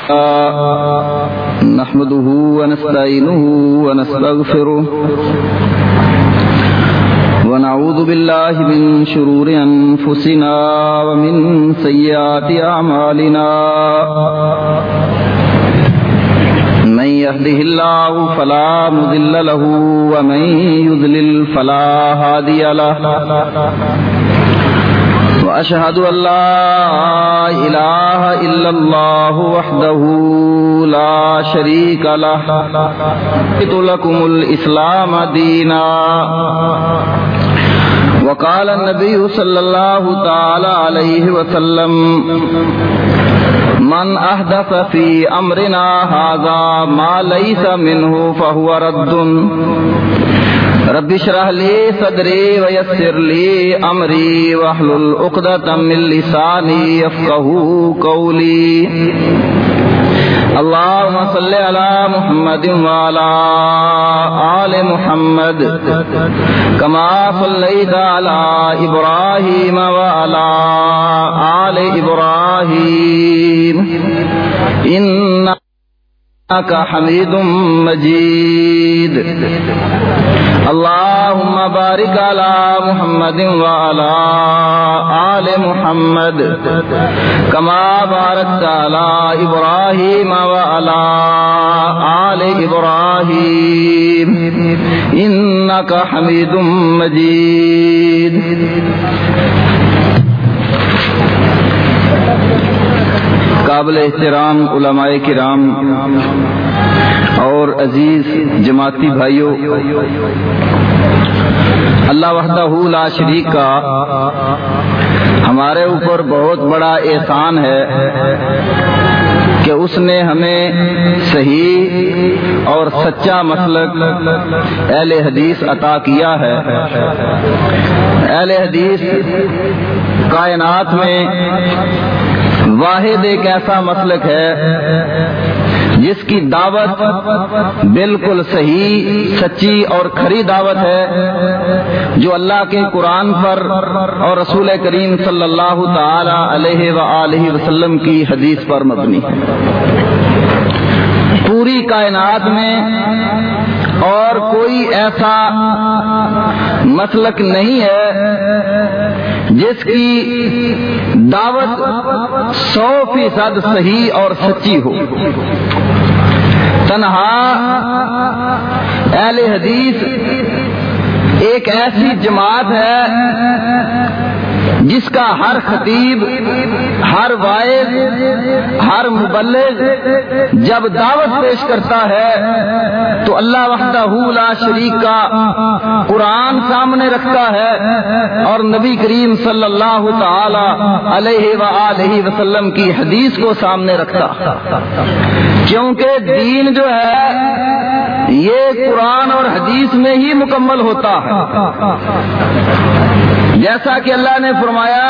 نحمده ونستعينه ونستغفره ونعوذ بالله من شرور أنفسنا ومن سيئات أعمالنا من يهده الله فلا مضل له ومن يضلل فلا هادي له وأشهد أن لا إله إلا الله وحده لا شريك له رضيت لكم الإسلام دينا وقال النبي صلى الله تعالى عليه وسلم من أحدث في أمرنا هذا ما ليس منه فهو رد رب اشرح لي صدري ويسر لي أمري واحلل عقدة من لساني يفقهوا قولي اللهم صل على محمد وعلى آل محمد كما صليت على إبراهيم وعلى آل إبراهيم إنك حميد مجيد اللهم بارك على محمد وعلى آل محمد كما باركت على إبراهيم وعلى آل إبراهيم إنك حميد مجيد قابل احترام علماء کرام اور عزیز جماعتی بھائیوں، اللہ وحدہ لا شریک کا ہمارے اوپر بہت بڑا احسان ہے کہ اس نے ہمیں صحیح اور سچا مسلک اہل حدیث عطا کیا ہے۔ اہل حدیث کائنات میں واحد ایک ایسا مسلک ہے جس کی دعوت بالکل صحیح، سچی اور کھری دعوت ہے، جو اللہ کے قرآن پر اور رسول کریم صلی اللہ تعالی علیہ وآلہ وسلم کی حدیث پر مبنی ہے۔ پوری کائنات میں اور کوئی ایسا مسلک نہیں ہے جس کی دعوت 100% صحیح اور سچی ہو۔ تنہا اہل حدیث ایک ایسی جماعت ہے جس کا ہر خطیب، ہر واعظ، ہر مبلغ جب دعوت پیش کرتا ہے تو اللہ وحدہ لا شریک کا قرآن سامنے رکھتا ہے اور نبی کریم صلی اللہ تعالی علیہ وآلہ وسلم کی حدیث کو سامنے رکھتا ہے، کیونکہ دین جو ہے یہ قرآن اور حدیث میں ہی مکمل ہوتا ہے۔ جیسا کہ اللہ نے فرمایا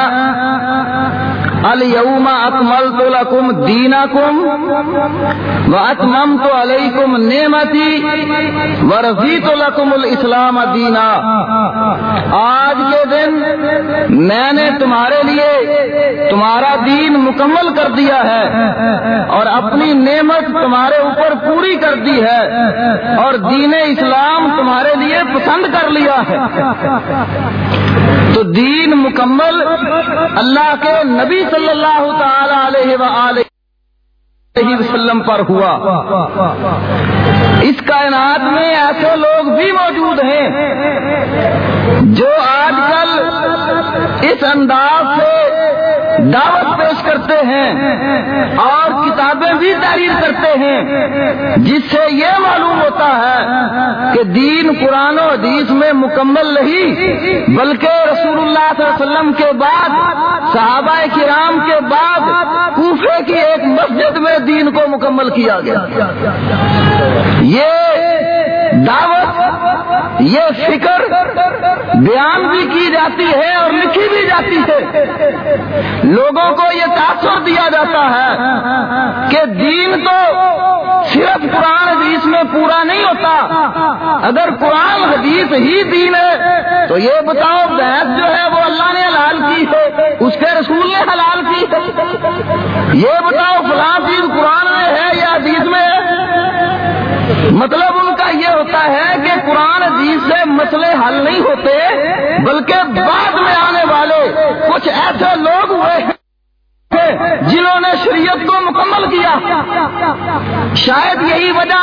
الیوم اکملت لکم دینکم واتممت علیکم نعمتی ورضیت لکم الاسلام دینا۔ آج کے دن میں نے تمہارے لیے تمہارا دین مکمل کر دیا ہے اور اپنی نعمت تمہارے اوپر پوری کر دی ہے اور دین اسلام تمہارے لیے پسند کر لیا ہے۔ تو دین مکمل اللہ کے نبی صلی اللہ تعالی علیہ وآلہ وسلم پر ہوا۔ اس کائنات میں ایسے لوگ بھی موجود ہیں جو آج کل اس انداز سے دعوت پیش کرتے ہیں اور کتابیں بھی تحریر کرتے ہیں جس سے یہ معلوم ہوتا ہے کہ دین قرآن و حدیث میں مکمل نہیں، بلکہ رسول اللہ صلی اللہ علیہ وسلم کے بعد، صحابہ کرام کے بعد کوفے کی ایک مسجد میں دین کو مکمل کیا گیا۔ یہ دعوت، یہ فکر بیان بھی کی جاتی ہے اور لکھی بھی جاتی ہے۔ لوگوں کو یہ تاثر دیا جاتا ہے کہ دین تو صرف قرآن حدیث میں پورا نہیں ہوتا، اگر قرآن حدیث ہی دین ہے تو یہ بتاؤ بحث جو ہے وہ اللہ نے حلال کی ہے، اس کے رسول نے حلال کی ہے۔ یہ بتاؤ فلاں چیز قرآن میں آتا ہے کہ قرآن حدیث سے مسئلے حل نہیں ہوتے، بلکہ بعد میں آنے والے کچھ ایسے لوگ ہوئے ہیں جنہوں نے شریعت کو مکمل کیا۔ شاید یہی وجہ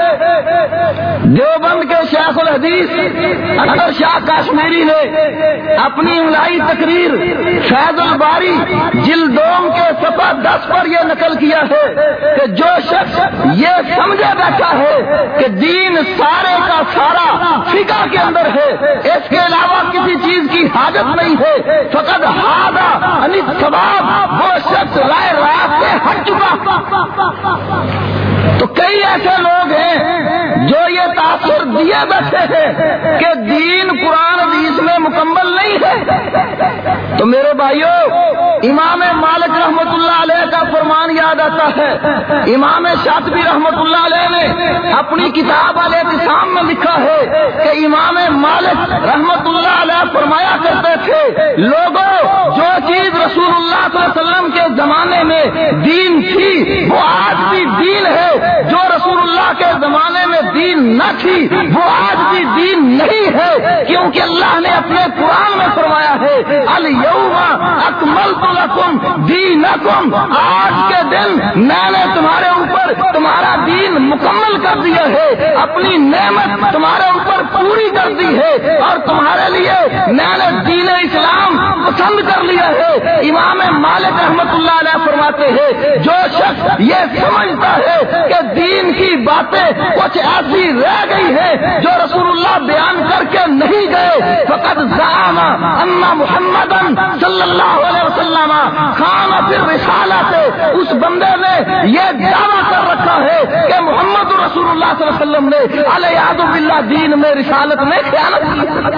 ہے دیوبند کے شیخ الحدیث اکبر شاہ کشمیری نے اپنی املائی تقریر فیض الباری جلد 2 کے صفحہ 10 پر یہ نقل کیا ہے کہ جو شخص یہ سمجھے بیٹھا ہے کہ دین سارے کا سارا فقہ کے اندر ہے، اس کے علاوہ کسی چیز کی حاجت نہیں ہے، فقط ہادہ عن الثواب، وہ شخص رائے راست سے ہٹ چکا۔ تو کئی ایسے لوگ ہیں جو یہ تاثر دیے بیٹھے ہیں کہ دین قرآن حدیث میں مکمل نہیں ہے۔ تو میرے بھائیوں، امام مالک رحمت اللہ علیہ کا فرمان یاد آتا ہے۔ امام شاطبی رحمت اللہ علیہ نے اپنی کتاب الاعتصام میں لکھا ہے کہ امام مالک رحمت اللہ علیہ فرمایا کرتے تھے، لوگوں جو چیز رسول اللہ صلی اللہ علیہ وسلم کے زمانے میں دین تھی وہ آج بھی دین ہے، جو رسول اللہ کے زمانے میں دین نہ تھی وہ آج بھی دین نہیں ہے، کیونکہ اللہ نے اپنے قرآن میں فرمایا ہے الیوم اکملت لکم دینکم، آج کے دن میں نے تمہارے اوپر تمہارا دین مکمل کر دیا ہے، اپنی نعمت تمہارے اوپر پوری کر دی ہے، اور تمہارے لیے میں نے دین اسلام پسند کر لیا ہے۔ امام مالک رحمت اللہ علیہ فرماتے ہیں، جو شخص یہ سمجھتا ہے کہ دین کی باتیں کچھ ایسی رہ گئی ہے جو رسول اللہ بیان کر کے نہیں گئے، فقط زعم ان محمدن صلی اللہ علیہ وسلم خان فی الرسالۃ، اس بندے نے یہ دعویٰ کر رکھا ہے کہ محمد رسول اللہ صلی اللہ علیہ وسلم نے علیہ باللہ دین میں رسالت میں خیانت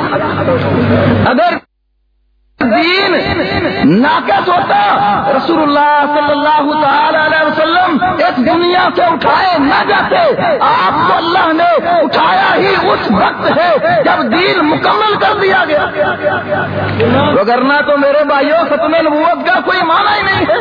کی۔ اگر دین ناقص ہوتا رسول اللہ صلی اللہ تعالی علیہ وسلم اس دنیا سے اٹھائے نہ جاتے، آپ کو اللہ نے اٹھایا ہی اس وقت ہے جب دین مکمل کر دیا گیا، وگرنہ تو میرے بھائیوں ختم نبوت کا کوئی معنی ہی نہیں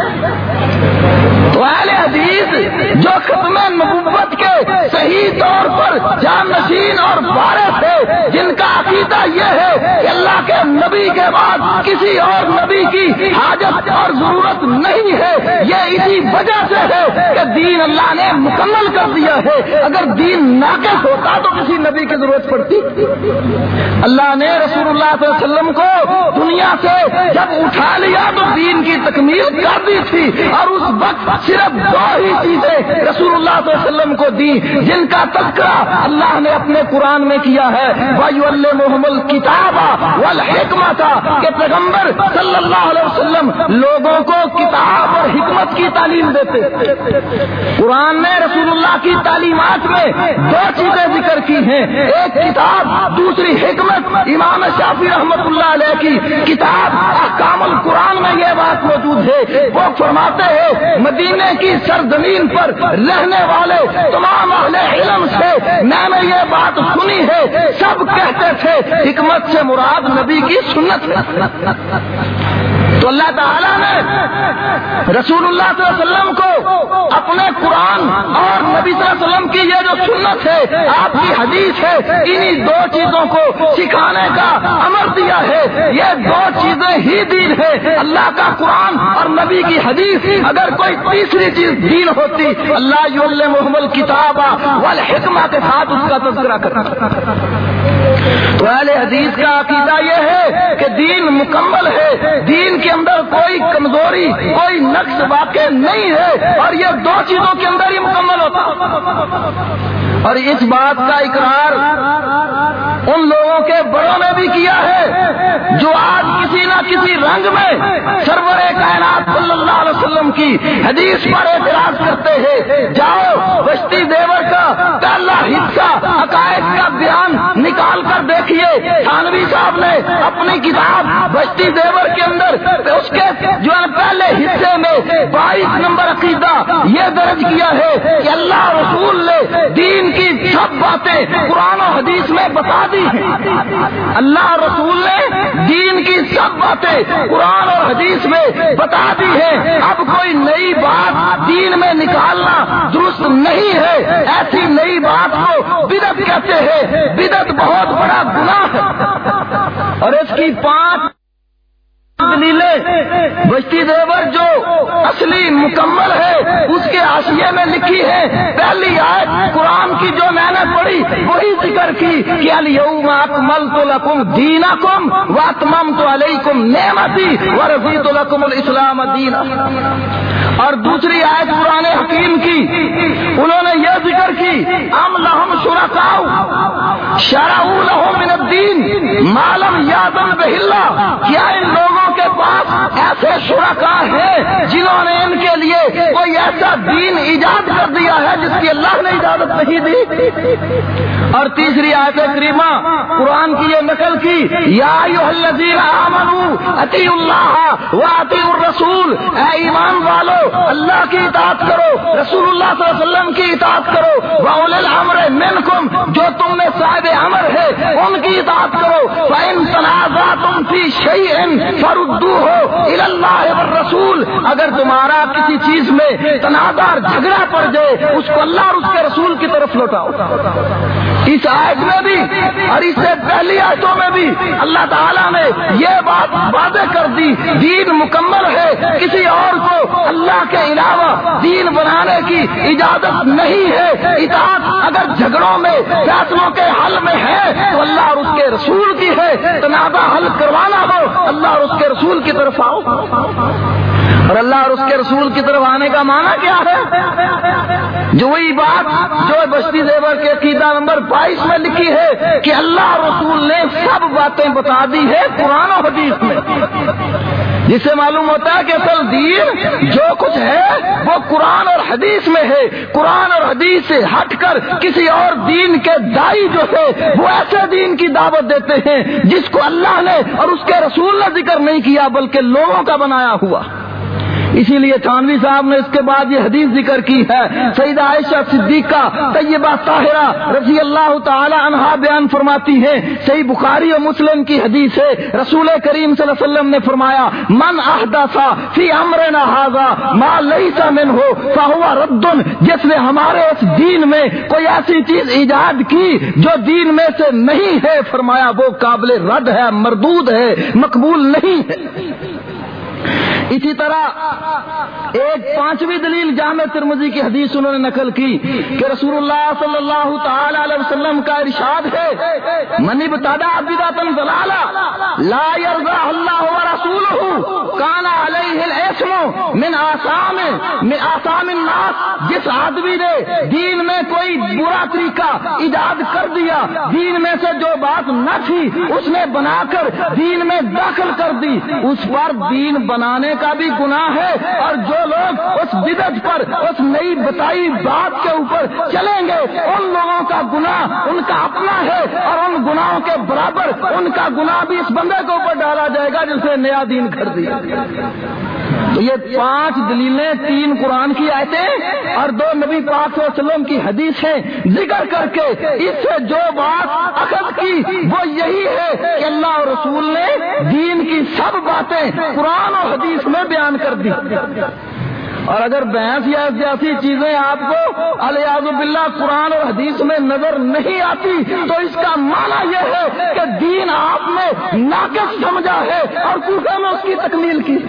ہے۔ تو اہل حدیث جو ختم نبوت کے صحیح طور پر جانشین اور وارث ہے، جن کا عقیدہ یہ ہے کہ اللہ کے نبی کے بعد کسی اور نبی کی حاجت اور ضرورت نہیں ہے، یہ اسی وجہ سے ہے کہ دین اللہ نے مکمل کر دیا ہے۔ اگر دین ناقص ہوتا تو کسی نبی کی ضرورت پڑتی؟ اللہ نے رسول اللہ صلی اللہ علیہ وسلم کو دنیا سے جب اٹھا لیا تو دین کی تکمیل کر دی تھی، اور اس وقت صرف 2 ہی چیزیں رسول اللہ صلی اللہ علیہ وسلم کو دی جن کا تذکرہ اللہ نے اپنے قرآن میں کیا ہے، وَيُعَلِّمُهُمُ الْكِتَابَ وَالْحِكْمَةَ، کہ پیغمبر صلی اللہ علیہ وسلم لوگوں کو کتاب اور حکمت کی تعلیم دیتے۔ قرآن نے رسول اللہ کی تعلیمات میں 2 چیزیں ذکر کی ہیں، ایک کتاب، دوسری حکمت۔ امام شافعی رحمت اللہ علیہ کی کتاب احکام القرآن میں یہ بات موجود ہے، وہ فرماتے ہیں مدینے کی سرزمین پر رہنے والے تمام اہل علم سے میں نے یہ بات سنی ہے، سب کہتے تھے حکمت سے مراد نبی کی سنت ہے۔ تو اللہ تعالیٰ نے رسول اللہ صلی اللہ علیہ وسلم کو اپنے قرآن اور نبی صلی اللہ علیہ وسلم کی یہ جو سنت ہے، آپ کی حدیث ہے، انہی 2 چیزوں کو سکھانے کا امر دیا ہے۔ یہ 2 چیزیں ہی دین ہے، اللہ کا قرآن اور نبی کی حدیث۔ اگر کوئی تیسری چیز دین ہوتی، اللہ یعلمہم الکتاب والحکمہ کے ساتھ اس کا تذکرہ کرتا۔ تو اہل حدیث کا عقیدہ یہ ہے کہ دین مکمل ہے، دین کے اندر کوئی کمزوری، کوئی نقص واقع نہیں ہے، اور یہ 2 چیزوں کے اندر ہی مکمل ہوتا۔ اور اس بات کا اقرار ان لوگوں کے بڑوں نے بھی کیا ہے جو آج کسی نہ کسی رنگ میں سرور کائنات صلی اللہ علیہ وسلم کی حدیث پر اعتراض کرتے ہیں۔ جاؤ بشتی دیور کا پہلا حصہ عقائد کا بیان نکال نکال کر دیکھیے، تھانوی صاحب نے اپنی کتاب بستی زیور کے اندر اس کے جو ہے پہلے حصے میں 22 نمبر عقیدہ یہ درج کیا ہے کہ اللہ رسول نے دین کی سب باتیں قرآن و حدیث میں بتا دی ہیں۔ اللہ رسول نے دین کی سب باتیں قرآن اور حدیث میں بتا دی ہیں۔ اب کوئی نئی بات دین میں نکالنا درست نہیں ہے۔ ایسی نئی بات کو بدعت کہتے ہیں۔ بدعت بہت بڑا گناہ ہے، اور اس کی 5 دلیلیں بستی زیور جو اصلی مکمل ہے اس کے حاشیے میں لکھی ہے۔ پہلی آیت قرآن کی جو میں نے پڑھی وہی ذکر کی کہ الیوم اکملت لکم دینکم واتممت علیکم نعمتی ورضیت لکم الاسلام دینا۔ اور دوسری آیت قرآن حکیم کی انہوں نے یہ ذکر کی ام لہم شرکاء شرعوا لہم من الدین ما لم یأذن بہ اللہ، کیا ان لوگوں کے پاس ایسے شرکاء ہیں جنہوں نے ان کے لیے کوئی ایسا دین ایجاد کر دیا ہے جس کی اللہ نے اجازت نہیں دی؟ اور تیسری آیت کریمہ قرآن کی یہ نقل کی یا ایھا الذین آمنوا اطیعوا اللہ واطیعوا الرسول، اے ایمان والو اللہ کی اطاعت کرو، رسول اللہ صلی اللہ علیہ وسلم کی اطاعت کرو، واولی الامر منکم، جو تم میں صاحب امر ہے ان کی اطاعت کرو، فإن تنازعتم فی شیء فردوہ الی اللہ والرسول، اگر تمہارا کسی چیز میں تنازع جھگڑا پڑ جائے اس کو اللہ اور اس کے رسول کی طرف لوٹاؤ۔ اس آیت میں بھی اور اس سے پہلی آیتوں میں بھی اللہ تعالیٰ نے یہ بات واضح کر دی دین مکمل ہے، کسی اور کو اللہ کے علاوہ دین بنانے کی اجازت نہیں ہے۔ اطاعت اگر جھگڑوں میں فیصلوں کے حل میں ہے تو اللہ اور اس کے رسول کی ہے، تنازع حل کروانا ہو اللہ اور اس کے رسول کی طرف آؤ۔ اور اللہ اور اس کے رسول کی طرف آنے کا معنی کیا ہے؟ جو وہی بات جو بستی زیور کے عقیدہ نمبر 22 میں لکھی ہے کہ اللہ اور رسول نے سب باتیں بتا دی ہے قرآن و حدیث میں، جس سے معلوم ہوتا ہے کہ اصل دین جو کچھ ہے وہ قرآن اور حدیث میں ہے۔ قرآن اور حدیث سے ہٹ کر کسی اور دین کے دائی جو ہے وہ ایسے دین کی دعوت دیتے ہیں جس کو اللہ نے اور اس کے رسول نے ذکر نہیں کیا بلکہ لوگوں کا بنایا ہوا۔ اسی لیے تھانوی صاحب نے اس کے بعد یہ حدیث ذکر کی ہے، سیدہ عائشہ صدیقہ طیبہ طاہرہ رضی اللہ تعالی عنہا بیان فرماتی ہیں، صحیح بخاری اور مسلم کی حدیث ہے، رسول کریم صلی اللہ علیہ وسلم نے فرمایا من احدث فی امرنا ھذا ما لیس منہ فہو رد، جس نے ہمارے اس دین میں کوئی ایسی چیز ایجاد کی جو دین میں سے نہیں ہے، فرمایا وہ قابل رد ہے، مردود ہے، مقبول نہیں ہے۔ اسی طرح ایک 5ویں دلیل جامع ترمذی کی حدیث انہوں نے نقل کی کہ رسول اللہ صلی اللہ تعالی علیہ وسلم کا ارشاد ہے من ابتدع بدعۃ ضلالہ لا یرضى اللہ ورسولہ کان علیہ الاسم من آثام الناس، جس آدمی نے دین میں کوئی برا طریقہ ایجاد کر دیا، دین میں سے جو بات نہ تھی اس نے بنا کر دین میں داخل کر دی، اس پر دین بنانے کا بھی گناہ ہے، اور جو لوگ اس بدعت پر اس نئی بتائی بات کے اوپر چلیں گے ان لوگوں کا گناہ ان کا اپنا ہے، اور ان گناہوں کے برابر ان کا گناہ بھی اس بندے کے اوپر ڈالا جائے گا جس نے نیا دین کر دیا۔ تو یہ 5 دلیلیں، 3 قرآن کی آیتیں اور 2 نبی پاک صلی اللہ علیہ وسلم کی حدیثیں ذکر کر کے اس سے جو بات اخذ کی وہ یہی ہے کہ اللہ اور رسول نے دین کی سب باتیں قرآن اور حدیث میں بیان کر دی۔ اور اگر بحث یا ایسی چیزیں آپ کو الیاذ باللہ قرآن اور حدیث میں نظر نہیں آتی تو اس کا معنی یہ ہے کہ دین آپ نے ناقص سمجھا ہے اور کوفہ میں اس کی تکمیل کی۔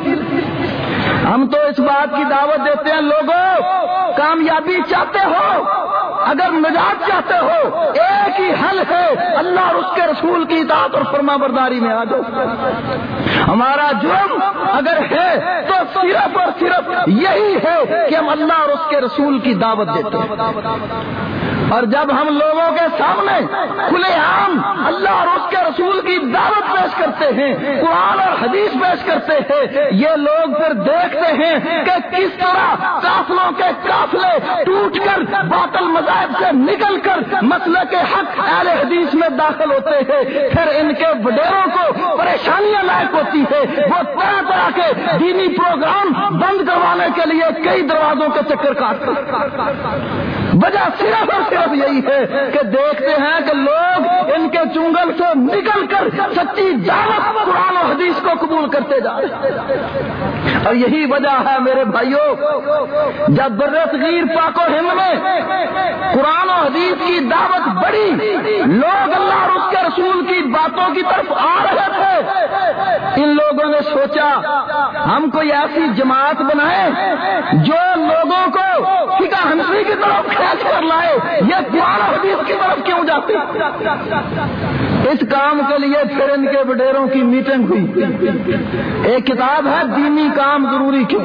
ہم تو اس بات کی دعوت دیتے ہیں لوگوں کامیابی چاہتے ہو، اگر نجات چاہتے ہو ایک ہی حل ہے، اللہ اور اس کے رسول کی اطاعت اور فرما برداری میں آ جاؤ۔ ہمارا جرم اگر ہے تو صرف اور صرف یہی ہے کہ ہم اللہ اور اس کے رسول کی دعوت دیتے ہیں، اور جب ہم لوگوں کے سامنے کھلے عام اللہ اور اس کے رسول کی دعوت پیش کرتے ہیں، قرآن اور حدیث پیش کرتے ہیں، یہ لوگ پھر دیکھتے ہیں کہ کس طرح قافلوں کے قافلے ٹوٹ کر باطل مذاہب سے نکل کر مسلک حق اہل حدیث میں داخل ہوتے ہیں، پھر ان کے وڈیروں کو پریشانیاں لاحق ہوتی ہے، وہ طرح طرح کے دینی پروگرام بند کروانے کے لیے کئی دروازوں کے چکر کاٹتے ہیں۔ وجہ صرف اور صرف یہی ہے کہ دیکھتے ہیں کہ لوگ ان کے چنگل سے نکل کر سچی دعوت قرآن و حدیث کو قبول کرتے جا رہے ہیں۔ اور یہی وجہ ہے میرے بھائیوں، جب بر صغیر پاک و ہند میں قرآن و حدیث کی دعوت بڑھی، لوگ اللہ اور اس کے رسول کی باتوں کی طرف آ رہے تھے، ان لوگوں نے سوچا ہم کوئی ایسی جماعت بنائیں جو لوگوں کو فقہ حنفی کی طرف کھینچ کر لائے، یہ قرآن و حدیث کی طرف کیوں جاتے؟ اس کام کے لیے پھر ان کے وڈیروں کی میٹنگ ہوئی۔ ایک کتاب ہے دینی کام ضروری کیوں،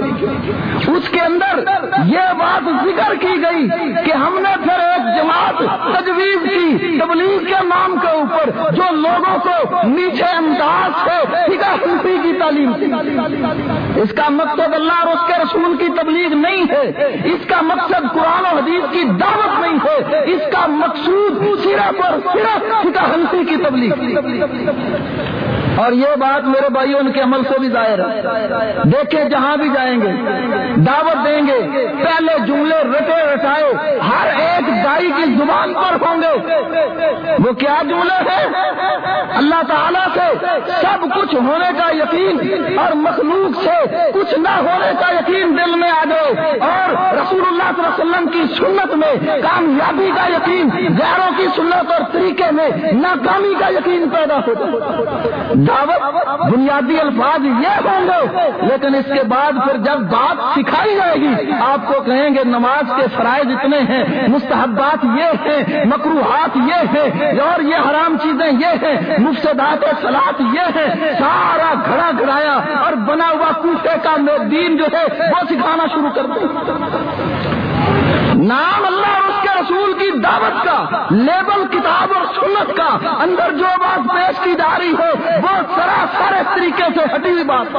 اس کے اندر یہ بات ذکر کی گئی کہ ہم نے پھر ایک جماعت تجویز کی تبلیغ کے نام کے اوپر، جو لوگوں کو میٹھے انداز سے فقہ حنفی کی تعلیم دی۔ اس کا مقصد اللہ اور اس کے رسول کی تبلیغ نہیں ہے، اس کا مقصد قرآن و حدیث کی دعوت نہیں ہے، اس کا مقصود صرف اور صرف فقہ حنفی کی تبلیغ۔ اور یہ بات میرے بھائیوں ان کے عمل سے بھی ظاہر ہے۔ دیکھیں جہاں بھی جائیں گے دعوت دیں گے، پہلے جملے رٹے رٹائے ہر ایک دائی کی زبان پر ہوں گے۔ وہ کیا جملے ہیں؟ اللہ تعالیٰ سے سب کچھ ہونے کا یقین اور مخلوق سے کچھ نہ ہونے کا یقین دل میں آ جائے، اور رسول اللہ صلی اللہ علیہ وسلم کی سنت میں کامیابی کا یقین، غیروں کی سنت اور طریقے میں ناکامی کا یقین پیدا ہو جائے۔ دعوت بنیادی الفاظ یہ ہوں گے، لیکن اس کے بعد پھر جب بات سکھائی جائے گی آپ کو کہیں گے نماز کے فرائض اتنے ہیں، مستحبات یہ ہیں، مکروہات یہ ہیں، اور یہ حرام چیزیں یہ ہیں، مفسدات صلاۃ یہ ہیں، سارا گھڑا گھڑایا اور بنا ہوا کوفے کا دین جو ہے وہ سکھانا شروع کر دیں۔ نام اللہ اور اس کے رسول کی دعوت کا لیبل کتاب اور سنت کا، اندر جو بات پیش کی جا رہی ہے وہ سراسر طریقے سے ہٹی ہوئی بات۔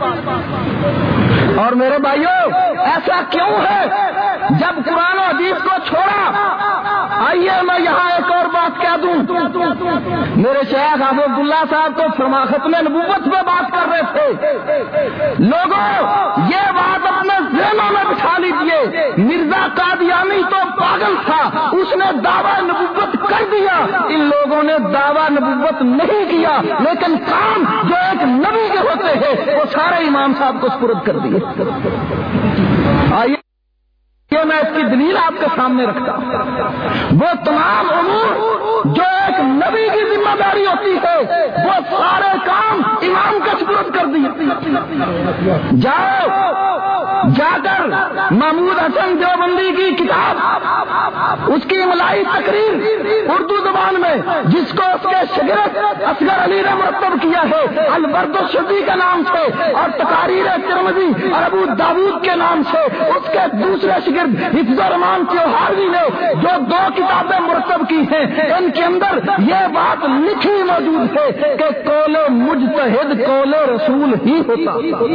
اور میرے بھائیوں ایسا کیوں ہے؟ جب قرآن و حدیث کو چھوڑا، آئیے میں یہاں ایک اور بات کہہ دوں۔ میرے شیخ حافظ عبداللہ صاحب تو ختم نبوت پہ بات کر رہے تھے۔ لوگوں یہ بات اپنے ذہنوں میں بٹھا لیجیے، مرزا قادیانی تو پاگل تھا، اس نے دعویٰ نبوت کر دیا۔ ان لوگوں نے دعویٰ نبوت نہیں کیا، لیکن کام جو ایک نبی کے ہوتے ہیں وہ سارے امام صاحب کو سپرد کر دیے۔ آئیے میں اس کی دلیل آپ کے سامنے رکھتا ہوں۔ وہ تمام امور جو ایک نبی کی ذمہ داری ہوتی ہے وہ سارے کام امام کے سپرد کر دیے۔ جاؤ جا کر محمود حسن دیوبندی کی کتاب، اس کی املائی تقریر اردو زبان میں، جس کو اس کے شاگرد اصغر علی نے مرتب کیا ہے البرد الشذی کے نام سے، اور تقاریر ترمذی اور ابو داود کے نام سے، اس کے دوسرے شاگرد حفظ الرحمان تیوہاروی نے جو 2 کتابیں مرتب کی ہیں، ان کے اندر یہ بات لکھی موجود ہے کہ قول مجتہد قول رسول ہی ہوتا،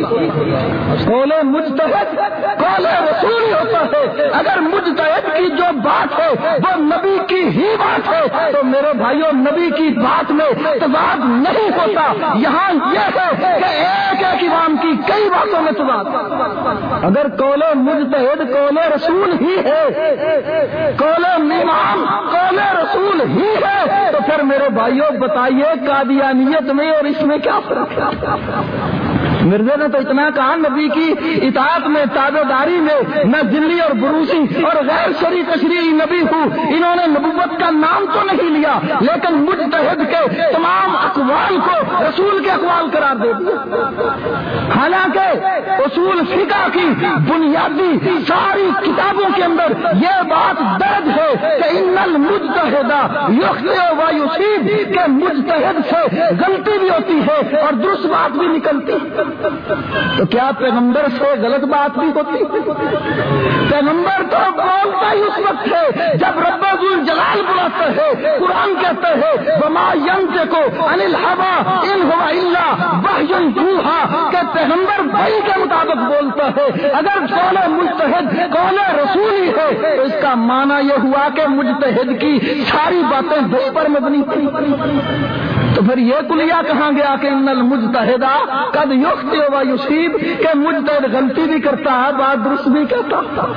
قول مجتہد قول رسول ہی ہوتا ہے۔ اگر مجتہد کی جو بات ہے وہ نبی کی ہی بات ہے تو میرے بھائیوں نبی کی بات میں تضاد نہیں ہوتا۔ یہاں یہ ہے کہ ایک ایک امام کی کئی باتوں میں تضاد۔ اگر قول مجتہد قول رسول ہی ہے، قول امام قول رسول ہی ہے، تو پھر میرے بھائیوں بتائیے قادیانیت میں اور اس میں کیا فرق ہے؟ مرزا نے تو اتنا کہا نبی کی اطاعت میں تابع داری میں میں دلی اور بروسی اور غیر شرعی تشریعی نبی ہوں۔ انہوں نے نبوت کا نام تو نہیں لیا لیکن مجتہد کے تمام اقوال کو رسول کے اقوال قرار دے دیا۔ حالانکہ اصول فقہ کی بنیادی ساری کتابوں کے اندر یہ بات درج ہے کہ ان المجتہد یخطئ و یصیب، کہ مجتہد سے غلطی بھی ہوتی ہے اور درست بات بھی نکلتی۔ تو کیا پیغمبر سے غلط بات بھی ہوتی؟ پیغمبر تو بولتا ہی اس وقت ہے جب رب الجلال بلاتا ہے. قرآن کہتا ہے وما ينطق عن الهوى ان هو الا وحی یوحی کہ پیغمبر وحی کے مطابق بولتا ہے. اگر قول مجتہد قول رسول ہی ہے تو اس کا معنی یہ ہوا کہ مجتہد کی ساری باتیں وحی پر مبنی تھی. تو پھر یہ کلیہ کہاں گیا کہ ان المجتہد قد یخطئ و یصیب کہ مجتہد غلطی بھی کرتا ہے بات درست بھی کہتا.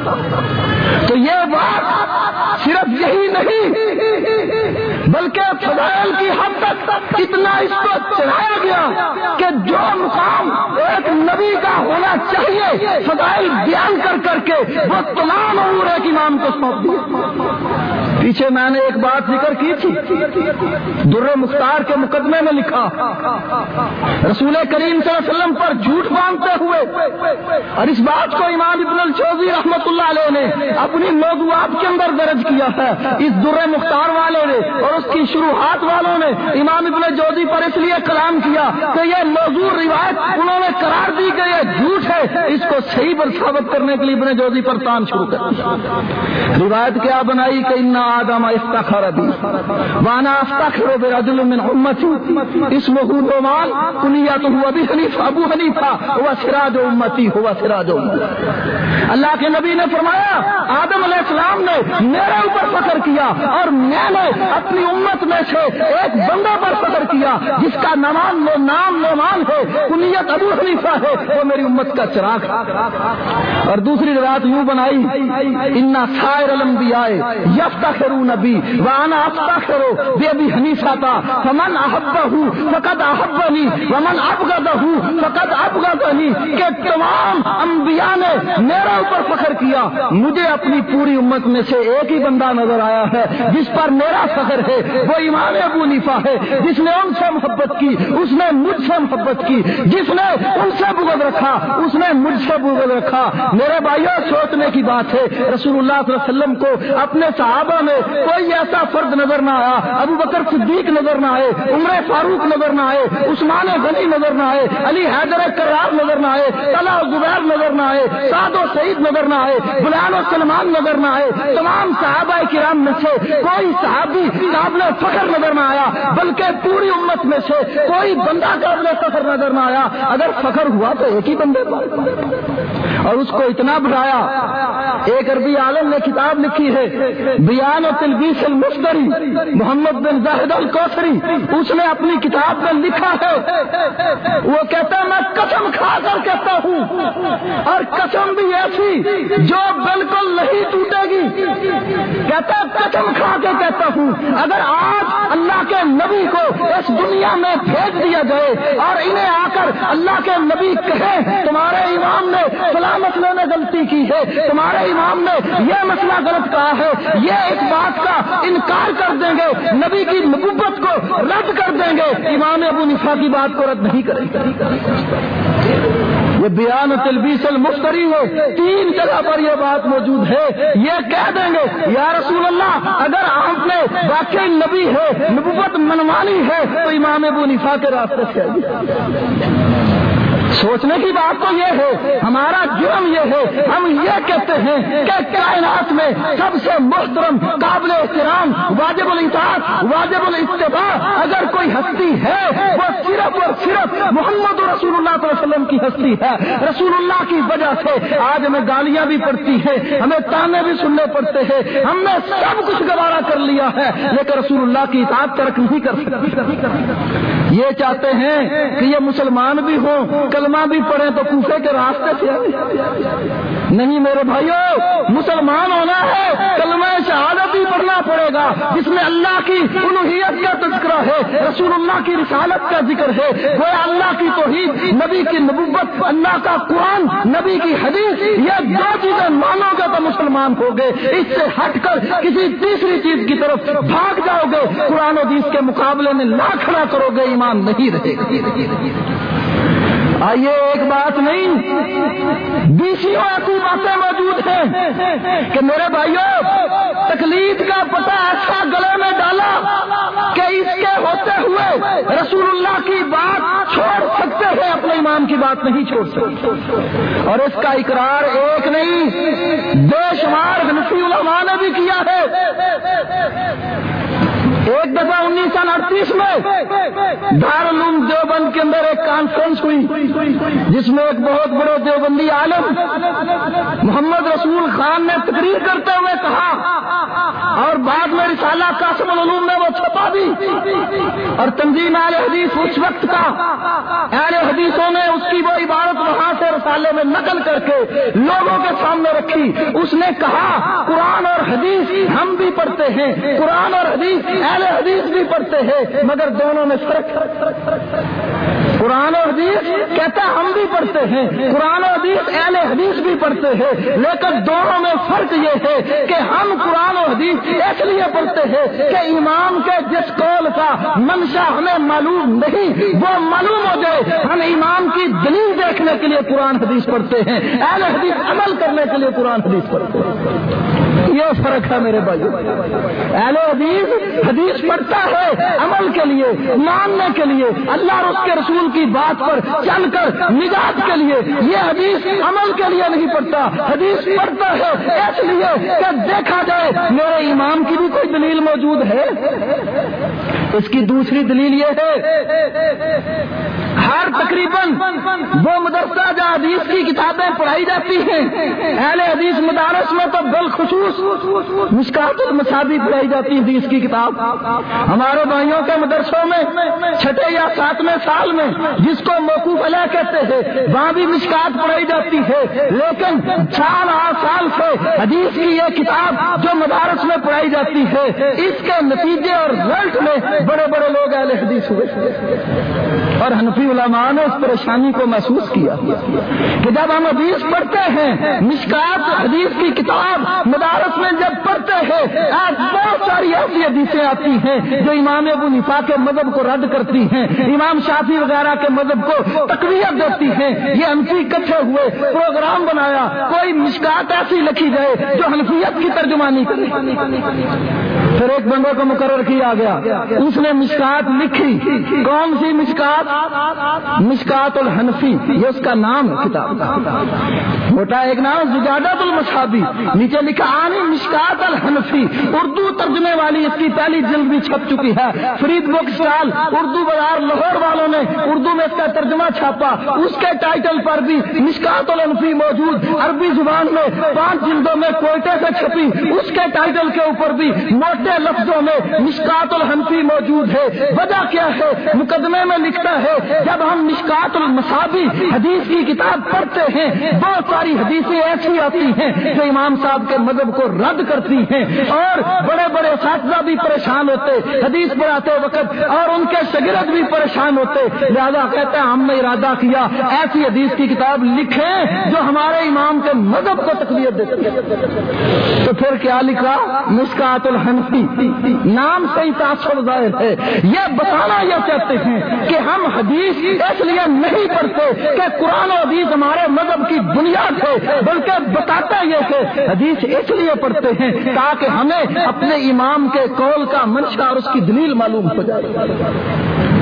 تو یہ بات صرف یہی نہیں بلکہ فضائل کی حد تک اتنا اس کو چڑھایا گیا کہ جو مقام ایک نبی کا ہونا چاہیے فضائل بیان کر کے وہ تمام امور ایک امام کو سونپ دیا. پیچھے میں نے ایک بات ذکر کی تھی, در مختار کے مقدمے میں لکھا رسول کریم صلی اللہ علیہ وسلم پر جھوٹ باندھتے ہوئے, اور اس بات کو امام ابن الجوزی رحمۃ اللہ علیہ نے اپنی موضوعات کے اندر درج کیا ہے. اس در مختار والوں نے اور اس کی شروحات والوں نے امام ابن الجوزی پر اس لیے کلام کیا کہ یہ موضوع روایت انہوں نے قرار دی کہ یہ جھوٹ ہے. اس کو صحیح پر ثابت کرنے کے لیے ابن جوزی پر تان شروع کر روایت کیا بنائی کہ ان آدم استخر بی وانا استخر برجل من امتی اسمه نعمان کنیته ابی حنیفہ ابو حنیفہ هو سراج امتی هو سراج امتی. اللہ کے نبی نے فرمایا آدم علیہ السلام نے میرے اوپر فخر کیا اور میں نے اپنی امت میں سے ایک بندے پر فخر کیا جس کا نام نعمان ہے, کنیت ابو حنیفہ ہے, وہ میری امت کا چراغ. اور دوسری روایت یوں بنائی ان سائر الانبیاء یفتخرون بی وانا افتخر بابی حنیفہ فمن احبہ فقد احبنی ومن ابغضہ فقد ابغضنی کہ تمام انبیاء نے میرے اوپر فخر کیا. مجھے اپنی پوری امت میں سے ایک ہی بندہ نظر آیا ہے جس پر میرا فخر ہے, وہ امام ابو حنیفہ ہے. جس نے ان سے محبت کی اس نے مجھ سے محبت کی, جس نے ان سے بغض رکھا اس نے مجھ سے بغض رکھا. میرے بھائیوں سوچنے کی بات ہے رسول اللہ صلی اللہ علیہ وسلم کو اپنے صحابہ میں کوئی ایسا فرد نظر نہ آیا, ابو بکر صدیق نظر نہ آئے, عمر فاروق نظر نہ آئے, عثمان غنی نظر نہ آئے, علی حیدر کرار نظر نہ آئے, طلحہ زبیر نظر نہ آئے, سعد و سعید نظر نہ آئے, بلال و سلمان نظر نہ آئے. تمام صحابہ کرام میں سے کوئی صحابی قابل فخر نظر نہ آیا بلکہ پوری امت میں سے کوئی بندہ قابل فخر نظر نہ آیا. اگر فخر ہوا تو ایک ہی بندے پر, اور اس کو اتنا بڑھایا. ایک عربی عالم نے کتاب لکھی ہے بیان و تلبیس المفتری, محمد بن زاہد الکوثری, اس نے اپنی کتاب میں لکھا ہے, وہ کہتا ہے میں قسم کھا کر کہتا ہوں اور قسم بھی ایسی جو بالکل نہیں ٹوٹے گی, کہتا ہے قسم کھا کے کہتا ہوں اگر آج اللہ کے نبی کو اس دنیا میں بھیج دیا جائے اور انہیں آ کر اللہ کے نبی کہیں تمہارے امام نے فلاں مسئلے میں غلطی کی ہے, تمہارے امام نے یہ مسئلہ غلط کہا ہے, یہ اس بات کا انکار کر دیں گے, نبی کی نبوت کو رد کر دیں گے, امام ابو حنیفہ کی بات کو رد نہیں کریں گے. یہ بیان تلبیس المفتری ہے, 3 جگہ پر یہ بات موجود ہے. یہ کہہ دیں گے یا رسول اللہ اگر آپ نے واقعی نبی ہے, نبوت منوانی ہے تو امام ابو حنیفہ کے راستے سے آئیے. سوچنے کی بات تو یہ ہے, ہمارا جرم یہ ہے ہم یہ کہتے ہیں کہ کائنات میں سب سے محترم قابل احترام واجب الاطاعت واجب الاتباع اگر کوئی ہستی ہے وہ صرف اور صرف محمد رسول اللہ صلی اللہ علیہ وسلم کی ہستی ہے. رسول اللہ کی وجہ سے آج ہمیں گالیاں بھی پڑتی ہیں, ہمیں تانے بھی سننے پڑتے ہیں, ہم نے سب کچھ گوارا کر لیا ہے لیکن رسول اللہ کی اطاعت ترک نہیں کر سکتے. یہ چاہتے ہیں کہ یہ مسلمان بھی ہوں, کلمہ بھی پڑھیں تو کوفے کے راستے سے نہیں. میرے بھائیوں مسلمان ہونا ہے کلمہ شہادت ہی پڑھنا پڑے گا جس میں اللہ کی الوہیت کا تذکرہ ہے, رسول اللہ کی رسالت کا ذکر ہے, وہ اللہ کی توحید, نبی کی نبوت, اللہ کا قرآن, نبی کی حدیث, یہ 2 چیزیں مانو گے تو مسلمان ہو گے. اس سے ہٹ کر کسی تیسری چیز کی طرف بھاگ جاؤ گے, قرآن و حدیث کے مقابلے میں لا کھڑا کرو گے, ایمان نہیں رہے گا. آئیے ایک بات نہیں, 20 ایسی باتیں موجود ہیں کہ میرے بھائیوں تقلید کا پتہ ایسا گلے میں ڈالا کہ اس کے ہوتے ہوتے ہوئے رسول اللہ کی بات چھوڑ سکتے ہیں، اپنے امام کی بات نہیں چھوڑ سکتے. اور اس کا اقرار ایک نہیں بے شمار حنفی علماء نے بھی کیا ہے. ایک دفعہ 1938 میں دارالعلوم دیوبند کے اندر ایک کانفرنس ہوئی جس میں ایک بہت بڑے دیوبندی عالم محمد رسول خان نے تقریر کرتے ہوئے کہا، اور بعد میں رسالہ قاسم العلوم میں وہ چھپا دی، اور تنظیم اہل حدیث اس وقت کا اہل حدیثوں نے اس کی وہ عبارت وہاں سے رسالے میں نقل کر کے لوگوں کے سامنے رکھی. اس نے کہا قرآن اور حدیث ہم بھی پڑھتے ہیں، قرآن اور حدیث اہل حدیث بھی پڑھتے ہیں، مگر دونوں میں فرق. قرآن و حدیث کہتا ہم بھی پڑھتے ہیں، قرآن و حدیث اہل حدیث بھی پڑھتے ہیں، لیکن دونوں میں فرق یہ ہے کہ ہم قرآن و حدیث اس لیے پڑھتے ہیں کہ امام کے جس قول کا منشا ہمیں معلوم نہیں وہ معلوم ہو جائے. ہم امام کی دلیل دیکھنے کے لیے قرآن حدیث پڑھتے ہیں، اہل حدیث عمل کرنے کے لیے قرآن حدیث پڑھتے ہیں. یہ فرق ہے میرے بھائی. اہل حدیث پڑھتا ہے عمل کے لیے، ماننے کے لیے، اللہ اور اس کے رسول کی بات پر چل کر نجات کے لیے. یہ حدیث عمل کے لیے نہیں پڑھتا، حدیث پڑھتا ہے اس لیے کہ دیکھا جائے میرے امام کی بھی کوئی دلیل موجود ہے. اس کی دوسری دلیل یہ ہے ہر تقریباً وہ مدرسہ جہاں حدیث کی کتابیں پڑھائی جاتی ہیں، اہل حدیث مدارس میں تو بالخصوص مشکات المصابیح پڑھائی جاتی ہے حدیث کی کتاب. ہمارے بھائیوں کے مدرسوں میں چھٹے یا ساتویں سال میں جس کو موقوف علیہ کہتے ہیں وہاں بھی مشکات پڑھائی جاتی ہے، لیکن 4 سال سے حدیث کی یہ کتاب جو مدارس میں پڑھائی جاتی ہے اس کے نتیجے اور رزلٹ میں بڑے بڑے لوگ اہل حدیث ہوئے. اور حنفی علماء نے اس پریشانی کو محسوس کیا کہ جب ہم حدیث پڑھتے ہیں، مشکات حدیث کی کتاب مدارس میں جب پڑھتے ہیں، آج بہت ساری ایسی حدیثیں آتی ہیں جو امام ابو حنیفہ کے مذہب کو رد کرتی ہیں، امام شافعی وغیرہ کے مذہب کو تقویت دیتی ہیں. یہ حنفی اکٹھے ہوئے پروگرام بنایا کوئی مشکات ایسی لکھی جائے جو حنفیت کی ترجمانی کرے. پھر ایک بندے کو مقرر کیا گیا، اس نے مشکات لکھی. کون سی مشکات؟ مشکات الحنفی، یہ اس کا نام ہے کتاب کا. موٹا ایک نام زجاجۃ المصابیح، نیچے لکھا آنی مشکات الحنفی. اردو ترجمے والی اس کی پہلی جلد بھی چھپ چکی ہے. فرید بک اسٹال اردو بازار لاہور والوں نے اردو میں اس کا ترجمہ چھاپا، اس کے ٹائٹل پر بھی مشکات الحنفی موجود. عربی زبان میں 5 جلدوں میں کوئٹے سے چھپی، اس کے ٹائٹل کے اوپر بھی موٹے لفظوں میں مشکات الحنفی موجود ہے. وجہ کیا ہے؟ مقدمے میں لکھتا ہے جب ہم مشکات المصابیح حدیث کی کتاب پڑھتے ہیں بہت ساری حدیثیں ایسی آتی ہیں جو امام صاحب کے مذہب کو رد کرتی ہیں، اور بڑے بڑے اساتذہ بھی پریشان ہوتے حدیث پڑھاتے وقت، اور ان کے شاگرد بھی پریشان ہوتے. لہذا کہتے ہیں ہم نے ارادہ کیا ایسی حدیث کی کتاب لکھیں جو ہمارے امام کے مذہب کو تقویت دیتی ہے. تو پھر کیا لکھا؟ مشکات الحنفی. نام سے ہی تعصب ظاہر ہے. یہ بتانا یہ چاہتے ہیں کہ ہم حدیث اس لیے نہیں پڑھتے کہ قرآن و حدیث ہمارے مذہب کی بنیاد ہے، بلکہ بتاتا یہ کہ حدیث اس لیے پڑھتے ہیں تاکہ ہمیں اپنے امام کے قول کا منشا اور اس کی دلیل معلوم ہو جائے.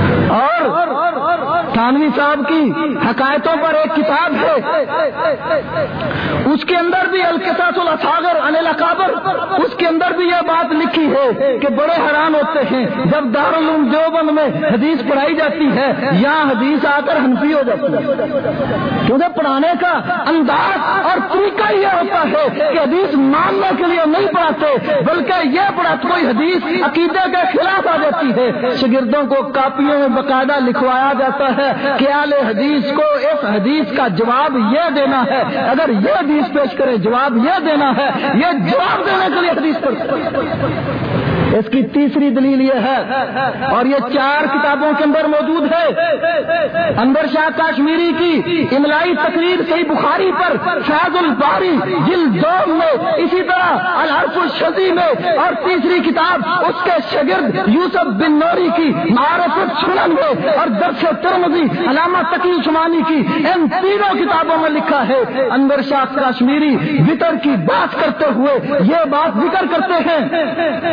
اور تھانوی صاحب کی حکایتوں پر ایک کتاب ہے، اس کے اندر بھی القصص الاصاغر عن الاکابر، اس کے اندر بھی یہ بات لکھی ہے کہ بڑے حیران ہوتے ہیں جب دارالعلوم دیوبند میں حدیث پڑھائی جاتی ہے یہاں حدیث آ کر حنفی ہو جاتی ہے، کیونکہ پڑھانے کا انداز اور طریقہ یہ ہوتا ہے کہ حدیث ماننے کے لیے نہیں پڑھاتے بلکہ یہ پڑھاتے کوئی حدیث عقیدے کے خلاف آ جاتی ہے. شاگردوں کو کاپیوں میں باقاعدہ لکھوایا جاتا ہے کہ اہل حدیث کو اس حدیث کا جواب یہ دینا ہے، اگر یہ حدیث پیش کرے جواب یہ دینا ہے، یہ جواب دینے کے لیے حدیث پڑھتے. اس کی تیسری دلیل یہ ہے اور یہ 4 کتابوں کے اندر موجود ہے. انور شاہ کاشمیری کی املائی تقریر صحیح بخاری پر فیض الباری جلد 2 میں، اسی طرح الحرف الشذی میں، اور تیسری کتاب اس کے شاگرد یوسف بن نوری کی معارف السنن میں، اور درس ترمذی علامہ تقی عثمانی کی. ان تینوں کتابوں میں لکھا ہے انور شاہ کاشمیری وطر کی بات کرتے ہوئے یہ بات ذکر کرتے ہیں کہ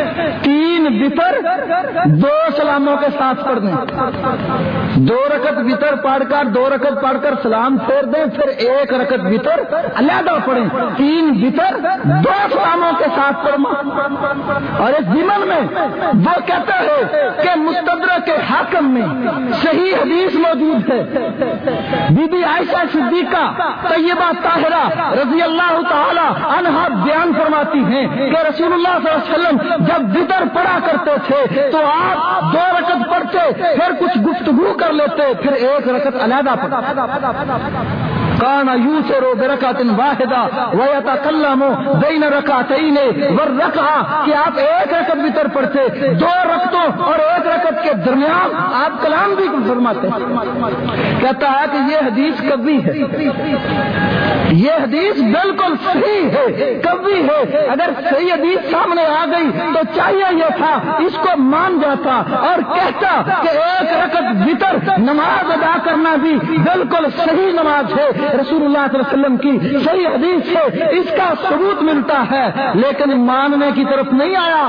3 وتر 2 سلاموں کے ساتھ پڑھ دیں. 2 رکعت وتر پڑھ کر 2 رکعت پڑھ کر سلام پھیر دیں, پھر 1 رکعت وتر علیحدہ پڑھیں. 3 وتر 2 سلاموں کے ساتھ پڑھنا. اور اس ضمن میں وہ کہتا ہے کہ مستدرک کے حاکم میں صحیح حدیث موجود ہے. بی بی عائشہ صدیقہ طیبہ طاہرہ رضی اللہ تعالی عنہا بیان فرماتی ہیں کہ رسول اللہ صلی اللہ علیہ وسلم جب وتر پڑھا کرتے تھے تو آپ 2 رکعت پڑھتے, پھر کچھ گفتگو کر لیتے, پھر 1 رکعت علیحدہ پڑھتے. کان یوسر برکعۃ واحدہ ویتکلم بین رکعتین والرکعہ, کہ آپ 1 رکعت وتر پڑھتے, 2 رکعتوں اور 1 رکعت کے درمیان آپ کلام بھی فرماتے. کہتا ہے کہ یہ حدیث کبھی ہے, یہ حدیث بالکل صحیح ہے, کبھی ہے. اگر صحیح حدیث سامنے آ گئی تو چاہیے یہ تھا اس کو مان جاتا اور کہتا کہ 1 رکعت وتر نماز ادا کرنا بھی بالکل صحیح نماز ہے, رسول اللہ صلی اللہ علیہ وسلم کی صحیح حدیث ہے, اس کا ثبوت ملتا ہے, لیکن ماننے کی طرف نہیں آیا.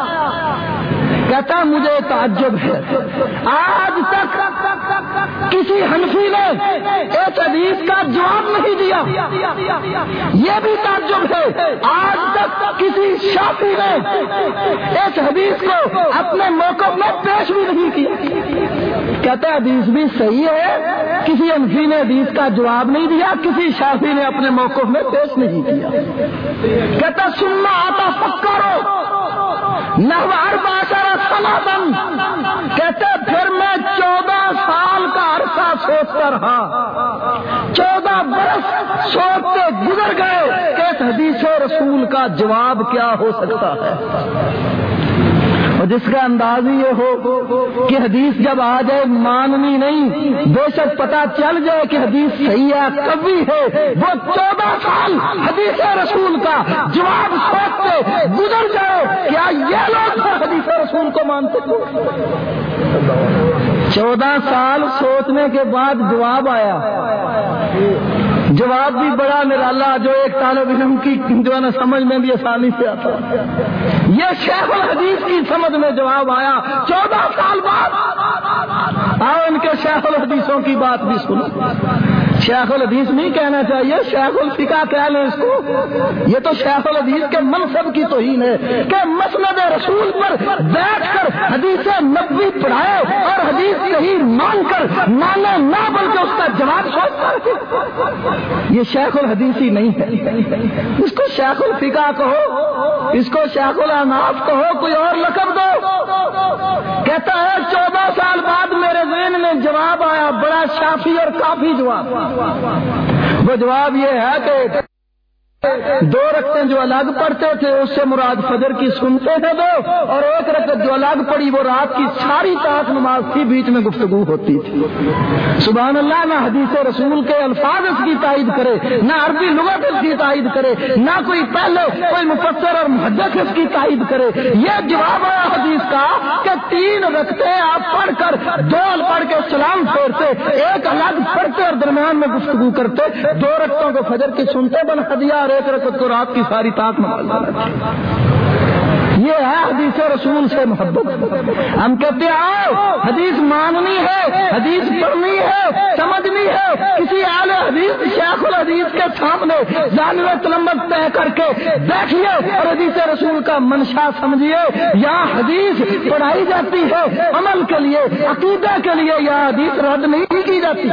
کہتا مجھے تعجب ہے, آج تک کسی حنفی نے اس حدیث کا جواب نہیں دیا. یہ بھی تعجب ہے, آج تک کسی شافعی نے اس حدیث کو اپنے موقف میں پیش بھی نہیں کیا. کہتا ہے حدیث بھی صحیح ہے, کسی حنفی نے حدیث کا جواب نہیں دیا, کسی شافعی نے اپنے موقف میں پیش نہیں کیا. کہتا سننا آتا فکرو نحو 14 سنۃ, کہتے پھر میں 14 سال کا عرصہ سوچتا رہا, 14 برس سوچتے گزر گئے کہ اس حدیث رسول کا جواب کیا ہو سکتا ہے. اور جس کا انداز یہ ہو کہ حدیث جب آ جائے ماننی نہیں, بے شک پتا چل جائے کہ حدیث صحیح ہے کبھی ہے, وہ 14 سال حدیث رسول کا جواب سوچتے گزر جائے, کیا یہ لوگ حدیث رسول کو مانتے تھے؟ 14 سال سوچنے کے بعد جواب آیا. جواب بھی بڑا نرالا, جو ایک طالب علم کی جو ہے نا سمجھ میں بھی آسانی سے آتا. یہ شیخ الحدیث کی سمجھ میں جواب آیا 14 سال بعد. آؤ ان کے شیخ الحدیثوں کی بات بھی سنو. شیخ الحدیث نہیں کہنا چاہیے, شیخ الفقہ کہہ لیں اس کو. یہ تو شیخ الحدیث کے منصب کی توہین ہے کہ مسند رسول پر بیٹھ کر حدیث نبوی پڑھائے اور حدیث صحیح مان کر مانے نہ بلکہ اس کا جواب سوچ کر. یہ شیخ الحدیث ہی نہیں ہے. اس کو شیخ الفقہ کہو, اس کو شیخ الاناف کہو, کوئی اور لقب دو. کہتا ہے 14 سال بعد میرے ذہن میں جواب آیا, بڑا شافی اور کافی جواب. وہ جواب یہ ہے کہ 2 رکعتیں جو الگ پڑھتے تھے اس سے مراد فجر کی سنتے تھے 2, اور 1 رکعت جو الگ پڑھی وہ رات کی ساری طاق نماز تھی, بیچ میں گفتگو ہوتی تھی. سبحان اللہ, نہ حدیث رسول کے الفاظ اس کی تائید کرے, نہ عربی لغت اس کی تائید کرے, نہ کوئی پہلے کوئی مفسر اور محدث اس کی تائید کرے. یہ جواب ہے حدیث کا کہ 3 رکعتیں آپ پڑھ کر 2 پڑھ کے سلام پھیرتے, 1 الگ پڑھتے اور درمیان میں گفتگو کرتے, 2 رکعتوں کو فجر کی سنتے بنا دیا, 1 رکعت کو رات کی ساری طاق نماز. یہ ہے حدیث رسول سے محبت. ہم کہتے ہیں آؤ حدیث ماننی ہے, حدیث پڑھنی ہے, سمجھنی ہے, کسی اعلی حدیث شیخ الحدیث کے سامنے جانب تلمت طے کر کے بیٹھیے اور حدیث رسول کا منشا سمجھیے. یہاں حدیث پڑھائی جاتی ہے عمل کے لیے, عقیدہ کے لیے, یہاں حدیث رد نہیں کی جاتی.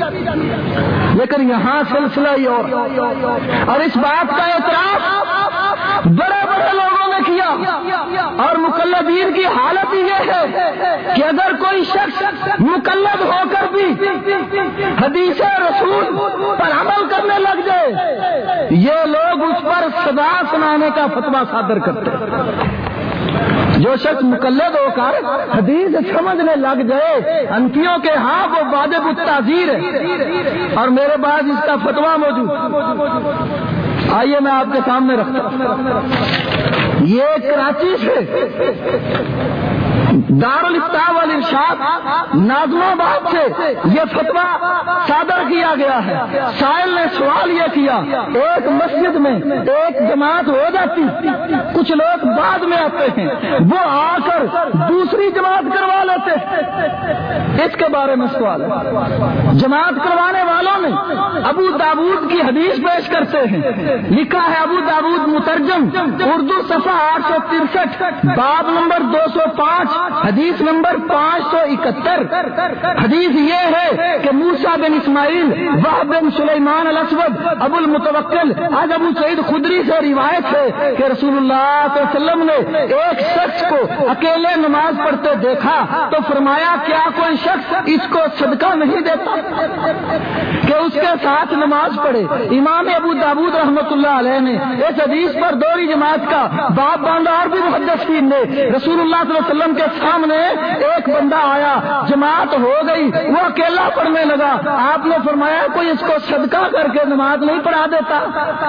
لیکن یہاں سلسلہ ہی اور اس بات کا اعتراف بڑے بڑے لوگوں نے کیا, اور مقلدین کی حالت یہ ہے کہ اگر کوئی شخص مقلد ہو کر بھی حدیث رسول پر عمل کرنے لگ جائے, یہ لوگ اس پر سزا سنانے کا فتویٰ صادر کرتے ہیں. جو شخص مقلد ہو کر حدیث سمجھنے لگ جائے, انفیوں کے ہاں وہ واجب التعزیر ہے, اور میرے پاس اس کا فتویٰ موجود. آئیے میں آپ کے سامنے رکھتا ہوں. یہ کراچی سے دارالفتاء والارشاد نازم آباد سے یہ فتویٰ صادر کیا گیا ہے۔ سائل نے سوال یہ کیا، ایک مسجد میں ایک جماعت ہو جاتی، کچھ لوگ بعد میں آتے ہیں، وہ آ کر دوسری جماعت کروا لیتے ہیں، اس کے بارے میں سوال ہے۔ جماعت کروانے والوں نے ابو داود کی حدیث پیش کرتے ہیں، لکھا ہے ابو داود مترجم اردو صفحہ 863 باب نمبر 205 حدیث نمبر 571۔ حدیث یہ ہے کہ موسیٰ بن اسماعیل وہب بن سلیمان الاسود ابو المتوکل آج ابو سعید خدری سے روایت ہے کہ رسول اللہ صلی اللہ علیہ وسلم نے ایک شخص کو اکیلے نماز پڑھتے دیکھا تو فرمایا کیا کوئی شخص اس کو صدقہ نہیں دیتا کہ اس کے ساتھ نماز پڑھے۔ امام ابو داود رحمۃ اللہ علیہ نے اس حدیث پر دوہری جماعت کا باب باندھا، اور بھی محدثین نے۔ رسول اللہ صلی اللہ علیہ وسلم کے سامنے ایک بندہ آیا، جماعت ہو گئی، وہ اکیلا پڑھنے لگا، آپ نے فرمایا کوئی اس کو صدقہ کر کے نماز نہیں پڑھا دیتا؟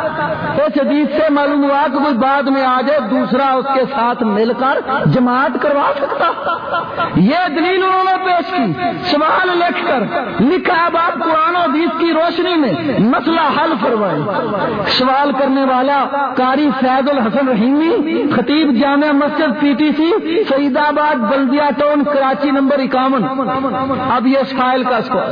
اس حدیث سے معلوم ہوا کہ کوئی بعد میں آ جائے دوسرا اس کے ساتھ مل کر جماعت کروا سکتا۔ یہ دلیل انہوں نے پیش کی، سوال لکھ کر لکھا اب آپ قرآن و حدیث کی روشنی میں مسئلہ حل فرمائیں۔ سوال کرنے والا قاری فیض الحسن رحیمی، خطیب Jama Masjid P T C سعید آباد بلدیہ ٹاؤن کراچی نمبر 51۔ اب یہ سائل کا سوال،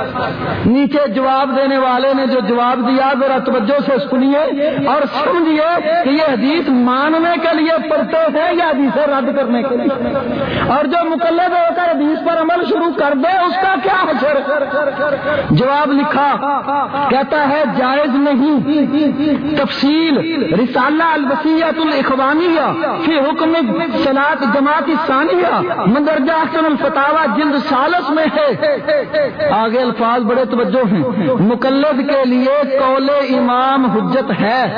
نیچے جواب دینے والے نے جو جواب دیا ذرا توجہ سے سنیے اور سمجھیے کہ یہ حدیث ماننے کے لیے پڑھتے ہیں یا حدیث رد کرنے کے لیے، اور جو مقلد ہو کر حدیث پر عمل شروع کر دے اس کا کیا اثر۔ جواب لکھا، کہتا ہے جائز نہیں۔ تفصیل رسالہ الوصیۃ الاخوانیہ فی حکم صلاۃ جماعت ثانیہ مندرجہ احسن الفتاوی جلد 40 میں ہے۔ آگے الفاظ بڑے توجہ ہیں۔ مقلد کے لیے قول امام حجت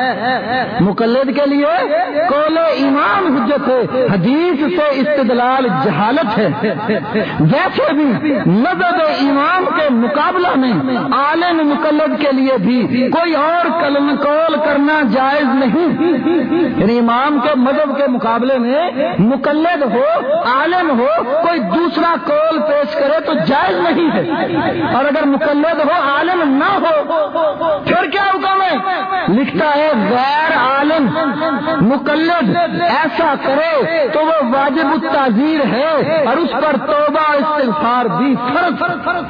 ہے، مقلد کے لیے قول امام حجت ہے، حدیث سے استدلال جہالت ہے۔ ویسے بھی مذہب امام کے مقابلہ میں عالم مقلد کے لیے بھی کوئی اور قول کرنا جائز نہیں۔ یعنی امام کے مذہب کے مقابلے میں مقلد ہو، عالم ہو، کوئی دوسرا قول پیش کرے تو جائز نہیں ہے، اور اگر مقلد ہو عالم نہ ہو پھر کیا حکم ہے؟ لکھتا ہے غیر عالم مقلد ایسا کرے تو وہ واجب التعزیر ہے اور اس پر توبہ استغفار بھی فرض۔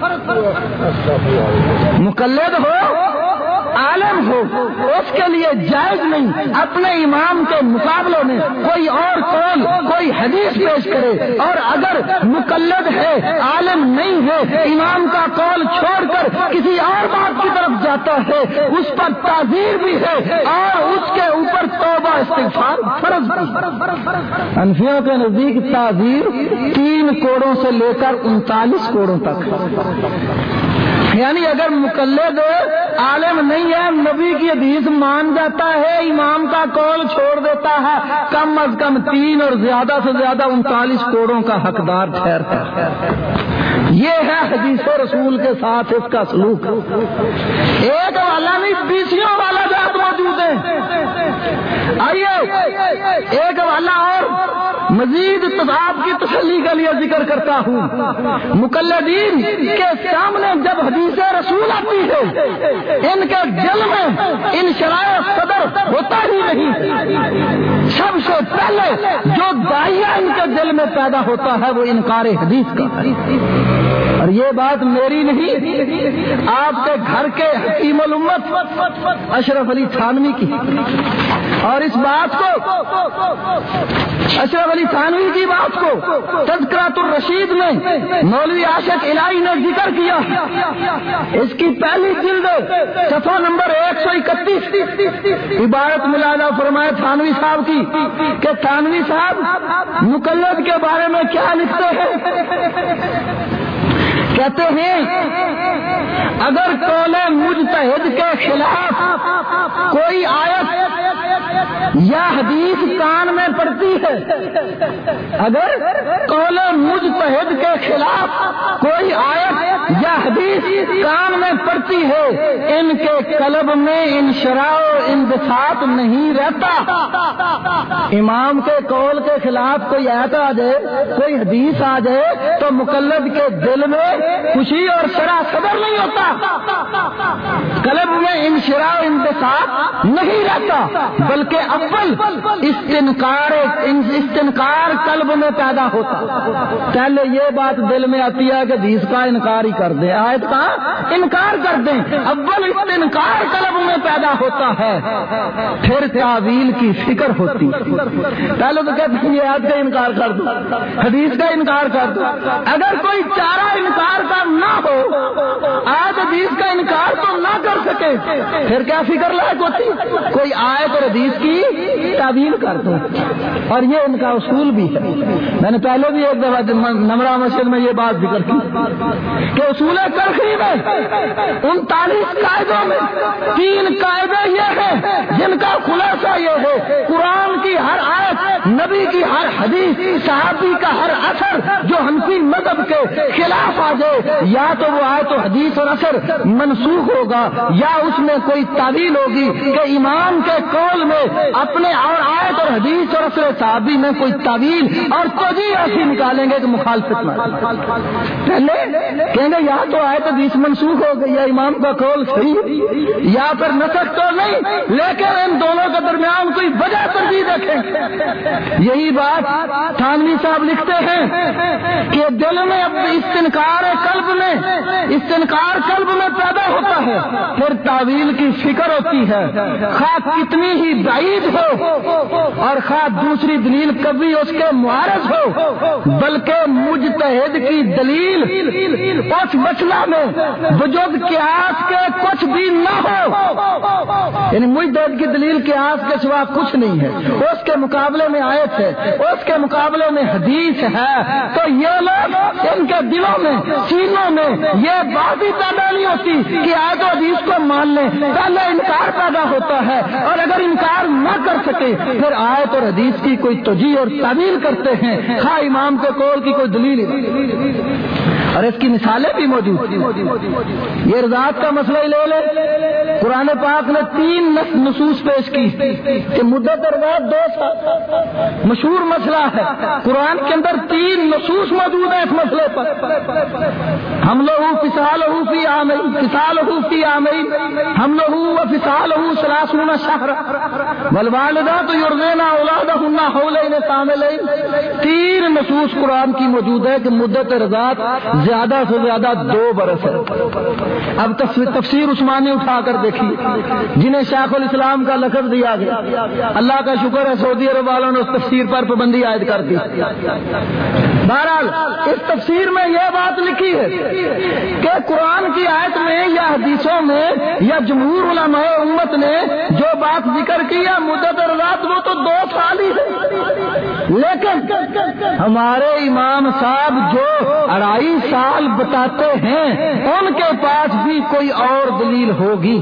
مقلد ہو عالم ہو اس کے لیے جائز نہیں اپنے امام کے مقابلے میں کوئی اور قول کوئی حدیث پیش کرے، اور اگر مقلد ہے عالم نہیں ہے امام کا قول چھوڑ کر کسی اور بات کی طرف جاتا ہے اس پر تعزیر بھی ہے اور اس کے اوپر توبہ استغفار فرض بھی۔ حنفیوں کے نزدیک تعزیر 3 کوڑوں سے لے کر 39 کوڑوں تک، یعنی اگر مقلد عالم نہیں ہے نبی کی حدیث مان جاتا ہے امام کا قول چھوڑ دیتا ہے، کم از کم 3 اور زیادہ سے زیادہ 39 کوڑوں کا حقدار ٹھہرتا ہے۔ یہ ہے حدیث رسول کے ساتھ اس کا سلوک۔ ایک والا نہیں 20 والا جات موجود ہے۔ آئیے ایک والا اور مزید تضاد کی تسلی کے لیے ذکر کرتا ہوں۔ مقلدین کے سامنے جب حدیث رسول آتی ہے ان کے دل میں انشراح صدر ہوتا ہی نہیں۔ سب سے پہلے جو داعیہ ان کے دل میں پیدا ہوتا ہے وہ انکار حدیث کا ہے، اور یہ بات میری نہیں آپ کے گھر کے حکیم الامت اشرف علی تھانوی کی، اور اس بات کو اشرف علی تھانوی کی بات کو تذکرۃ الرشید میں مولوی عاشق الہی نے ذکر کیا۔ اس کی پہلی جلد صفحہ نمبر 131 عبارت ملاحظہ فرمائے تھانوی صاحب کی کہ تھانوی صاحب مقلد کے بارے میں کیا لکھتے ہیں؟ کہتے ہیں اگر قول مجتہد کے خلاف کوئی آیت یا حدیث کان میں پڑتی ہے، اگر قول مجتہد کے خلاف کوئی آیت یا حدیث کان میں پڑتی ہے ان کے قلب میں انشراح و انبساط نہیں رہتا، امام کے قول کے خلاف کوئی آیت آ جائے، کوئی حدیث آ جائے تو مقلد کے دل میں خوشی اور شرح صدر نہیں ہوتا، قلب میں انشراح و انبساط نہیں رہتا، بلکہ اول استنکار قلب میں پیدا ہوتا۔ پہلے یہ بات دل میں آتی ہے کہ حدیث کا انکار ہی کر دیں، آیت کا انکار کر دیں، اول استنکار قلب میں پیدا ہوتا ہے، پھر تعویل کی فکر ہوتی۔ پہلے تو کہتے ہیں یہ آیت کا انکار کر دو، حدیث کا انکار کر دو، اگر کوئی چارہ انکار کا نہ ہو، آیت حدیث کا انکار تو نہ کر سکے، پھر کیا فکر لائق ہوتی؟ کوئی آیت اور حدیث کی تعویل کر دو۔ اور یہ ان کا اصول بھی ہے، میں نے پہلے بھی ایک دفعہ نمرہ مسجد میں یہ بات ذکر کی کہ اصول کرخی میں 39 قاعدوں میں 3 قاعدے یہ ہیں جن کا خلاصہ یہ ہے، قرآن کی ہر آیت، نبی کی ہر حدیث، صحابی کا ہر اثر جو حنفی مذہب کے خلاف آ جائے، یا تو وہ آیت و حدیث اور اثر منسوخ ہوگا، یا اس میں کوئی تعویل ہوگی کہ امام کے قول میں اپنے اور آیت اور حدیث اور اثر صحابی میں کوئی تعویل اور توجیہ ایسی نکالیں گے کہ مخالفت میں پہلے کہیں گے یا تو آیت حدیث منسوخ ہو گئی یا امام کا قول صحیح، یا پھر نسخ تو نہیں، لیکن ان دونوں کے درمیان کوئی وجہ ترجیح دیکھیں۔ یہی بات تھانوی صاحب لکھتے ہیں کہ دل میں استنکار قلب میں پیدا ہوتا ہے، پھر تعویل کی فکر ہوتی ہے، خواہ کتنی ہی بعید ہو اور خواہ دوسری دلیل کبھی اس کے معارض ہو، بلکہ مجتہد کی دلیل اس مسئلہ میں وجود قیاس کے کچھ بھی نہ ہو، یعنی مجتہد کی دلیل قیاس کے سوا کچھ نہیں ہے، اس کے مقابلے میں آیت ہے، اس کے مقابلے میں حدیث ہے، تو یہ لوگ ان کے دلوں میں سینوں میں یہ بات ہی پیدا نہیں ہوتی کہ آیت و حدیث کو مان لیں، پہلے انکار پیدا ہوتا ہے، اور اگر انکار نہ کر سکے پھر آیت اور حدیث کی کوئی توجیہ اور تعویل کرتے ہیں، خواہ امام کے قول کی کوئی دلیل اور اس کی مثالیں بھی موجود ہیں۔ یہ رضاعت کا مسئلہ ہی لے لیں، قرآن پاک نے 3 نصوص پیش کی کہ مدت رضاعت 2 سال، مشہور مسئلہ ہے، قرآن کے اندر 3 نصوص موجود ہیں اس مسئلے پر، حملہ فی عامین، حملہ و فصالہ 30 شہرا والوالدات یرضعن اولادہن حولین کاملین۔ 3 نصوص قرآن کی موجود ہے کہ مدت رضاعت زیادہ سے زیادہ 2 برس ہے۔ اب تفسیر عثمانی اٹھا کر دیکھیے جنہیں شیخ الاسلام کا لقب دیا گیا، اللہ کا شکر ہے سعودی عرب والوں نے اس تفسیر پر پابندی عائد کر دی۔ بہرحال اس تفسیر میں یہ بات لکھی ہے کہ قرآن کی آیت میں یا حدیثوں میں یا جمہور علماء امت نے جو بات ذکر کی ہے مدت رضاعت وہ تو 2 سال ہی ہے، لیکن ہمارے امام صاحب جو 2.5 سال بتاتے ہیں ان کے پاس بھی کوئی اور دلیل ہوگی۔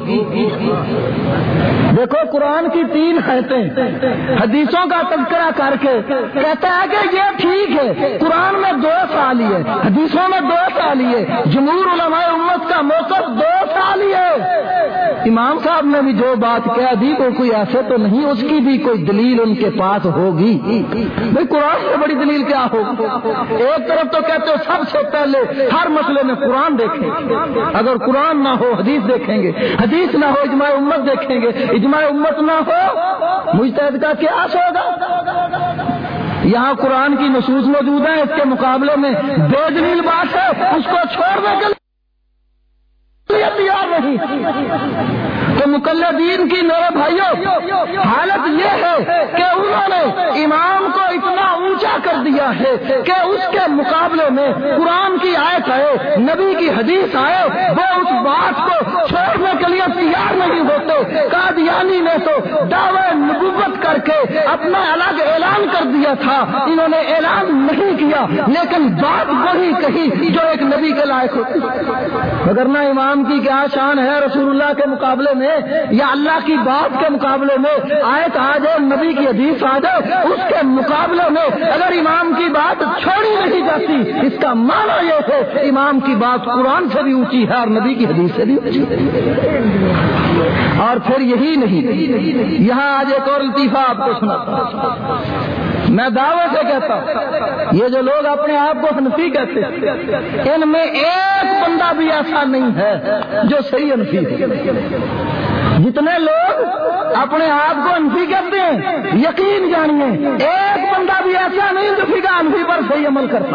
دیکھو قرآن کی 3 آیتیں حدیثوں کا تذکرہ کر کے کہتا ہے کہ یہ ٹھیک ہے قرآن میں 2 سال ہی ہے، حدیثوں میں 2 سال ہی ہے، جمہور علماء امت کا موقف 2 سال ہی ہے۔ امام صاحب نے بھی جو بات کہہ دی وہ کوئی ایسے تو نہیں، اس کی بھی کوئی دلیل ان کے پاس ہوگی۔ بھائی قرآن سے بڑی دلیل کیا ہوگی؟ ایک طرف تو کہتے ہو سب سے پہلے ہر مسئلے میں قرآن دیکھیں، اگر قرآن نہ ہو حدیث دیکھیں گے، حدیث نہ ہو اجماع امت دیکھیں گے، اجماع امت نہ ہو مجتہد کا قیاس ہوگا۔ یہاں قرآن کی نصوص موجود ہیں، اس کے مقابلے میں بے دلیل بات ہے، اس کو چھوڑنے کے لیے تیار نہیں۔ تو مقلدین کی میرے بھائیوں حالت یہ ہے کہ انہوں نے امام کو اتنا اونچا کر دیا ہے کہ اس کے مقابلے میں قرآن کی آیت آئے، نبی کی حدیث آئے، وہ اس بات کو چھوڑنے کے لیے تیار نہیں ہوتے۔ قادیانی نے تو دعوی نبوت کر کے اپنا الگ اعلان کر دیا تھا، انہوں نے اعلان نہیں کیا لیکن بات وہی کہی جو ایک نبی کے لائق ہوتی۔ وگرنہ امام کی کیا شان ہے رسول اللہ کے مقابلے میں یا اللہ کی بات کے مقابلے میں؟ آیت آ جائے، نبی کی حدیث آ جائے، اس کے مقابلے میں اگر امام کی بات چھوڑی نہیں جاتی اس کا معنی یہ ہے امام کی بات قرآن سے بھی اونچی ہے اور نبی کی حدیث سے بھی اونچی ہے۔ اور پھر یہی نہیں، یہاں آج ایک اور لطیفہ آپ کو سناتا ہوں۔ میں دعوے سے کہتا ہوں یہ جو لوگ اپنے آپ کو حنفی کہتے ہیں ان میں ایک بندہ بھی ایسا نہیں ہے جو صحیح حنفی ہے۔ جتنے لوگ اپنے آپ کو حنفی کہتے ہیں یقین جانیے ایک بندہ بھی ایسا نہیں جو فقہ حنفی پر صحیح عمل کرتا،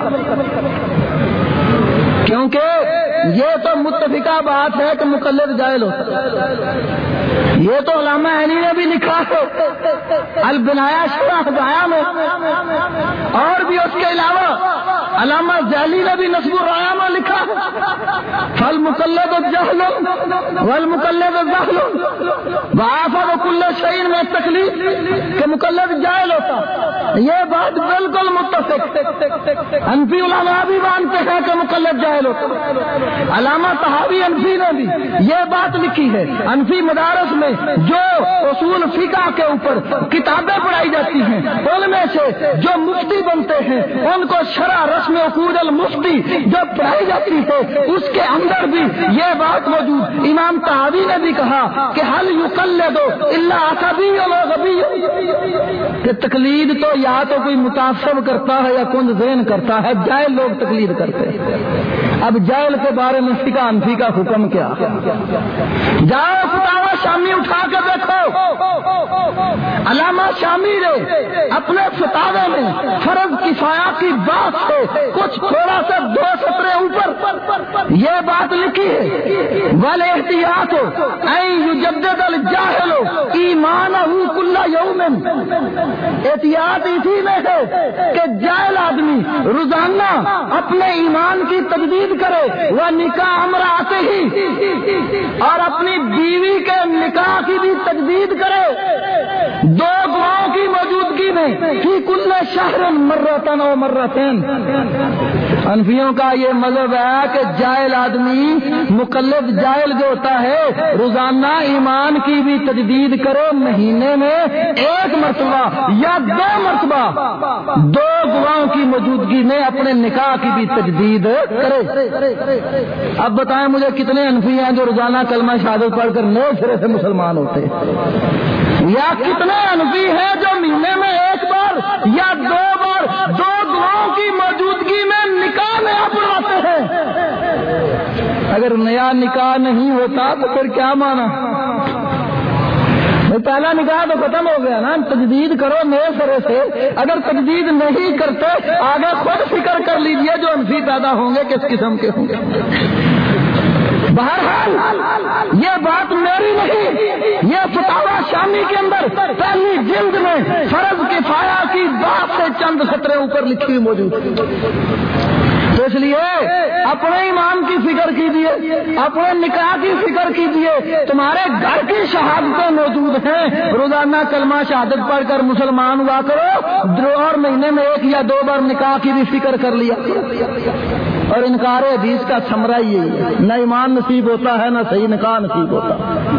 کیونکہ یہ تو متفقہ بات ہے کہ مقلد جاہل ہوتا ہے۔ یہ تو علامہ عینی نے بھی لکھا ہے البنایا شرح دایا میں، اور بھی اس کے علاوہ علامہ ذیلی نے بھی نصب الرایا میں لکھا فالمقلد الجہل والمقلد الجہل وآفض کل شیء میں تکلیف کہ مقلد جاہل ہوتا، یہ بات بالکل متفق۔ حنفی علماء بھی مانتے ہیں کہ مقلد جاہل ہوتا۔ علامہ طحاوی حنفی نے بھی یہ بات لکھی ہے۔ حنفی مدارس میں جو اصول فقہ کے اوپر کتابیں پڑھائی جاتی ہیں ان میں سے جو مفتی بنتے ہیں ان کو شرح رسم عقود المفتی جو پڑھائی جاتی ہے اس کے اندر بھی یہ بات موجود۔ امام طحاوی نے بھی کہا کہ حل یقلد الا عصبی و غبی، کہ تقلید تو یا تو کوئی متعصب کرتا ہے یا کند ذہن کرتا ہے، جاہل لوگ تقلید کرتے ہیں۔ اب جاہل کے بارے میں فقہ حنفی کا حکم کیا؟ جاؤ فتاوی شامی اٹھا کے دیکھو، علامہ شامی نے اپنے فتاوی میں فرض کفایہ کی بات سے کچھ تھوڑا سا 2 سطریں اوپر یہ بات لکھی ہے والاحتیاط ان یجدد الجاہل ایمانہ کل یوم، احتیاط اسی میں ہے کہ جاہل آدمی روزانہ اپنے ایمان کی تجدید کرے، وہ نکاح امرأتہ ہی اور اپنی بیوی کے نکاح کی بھی تجدید کرے 2 گواہوں کی موجودگی میں فی کل شہر مرتين و مرتين۔ حنفیوں کا یہ مذہب ہے کہ جاہل آدمی مقلد جاہل جو ہوتا ہے روزانہ ایمان کی بھی تجدید کرے، مہینے میں 1 مرتبہ یا 2 مرتبہ 2 گواہوں کی موجودگی میں اپنے نکاح کی بھی تجدید کرے۔ اب بتائیں مجھے کتنے حنفی ہیں جو روزانہ کلمہ شہادت پڑھ کر نئے سرے سے مسلمان ہوتے ہیں، یا کتنے حنفی ہیں جو مہینے میں 1 بار یا 2 بار 2 گواہوں کی موجودگی میں نکاح نیا پڑھاتے ہیں؟ اگر نیا نکاح نہیں ہوتا تو پھر کیا مانا؟ پہلا نکاح تو ختم ہو گیا نا، تجدید کرو نئے سرے سے۔ اگر تجدید نہیں کرتے آگے خود فکر کر لیجئے جو حنفی پیدا ہوں گے کس قسم کے ہوں گے۔ بہرحال یہ بات میری نہیں، یہ فتاوی شامی کے اندر پہلی جلد میں فرض کفایہ کی بات سے چند سطریں اوپر لکھی موجود، تو اس لیے اپنے ایمان کی فکر کیجیے، اپنے نکاح کی فکر کیجیے۔ تمہارے گھر کی شہادتیں موجود ہیں، روزانہ کلمہ شہادت پڑھ کر مسلمان ہوا کرو، اور مہینے میں 1 یا 2 بار نکاح کی بھی فکر کر لیا۔ اور انکار حدیث کا ثمرہ یہی ہے، نہ ایمان نصیب ہوتا ہے نہ صحیح نکاح نصیب ہوتا۔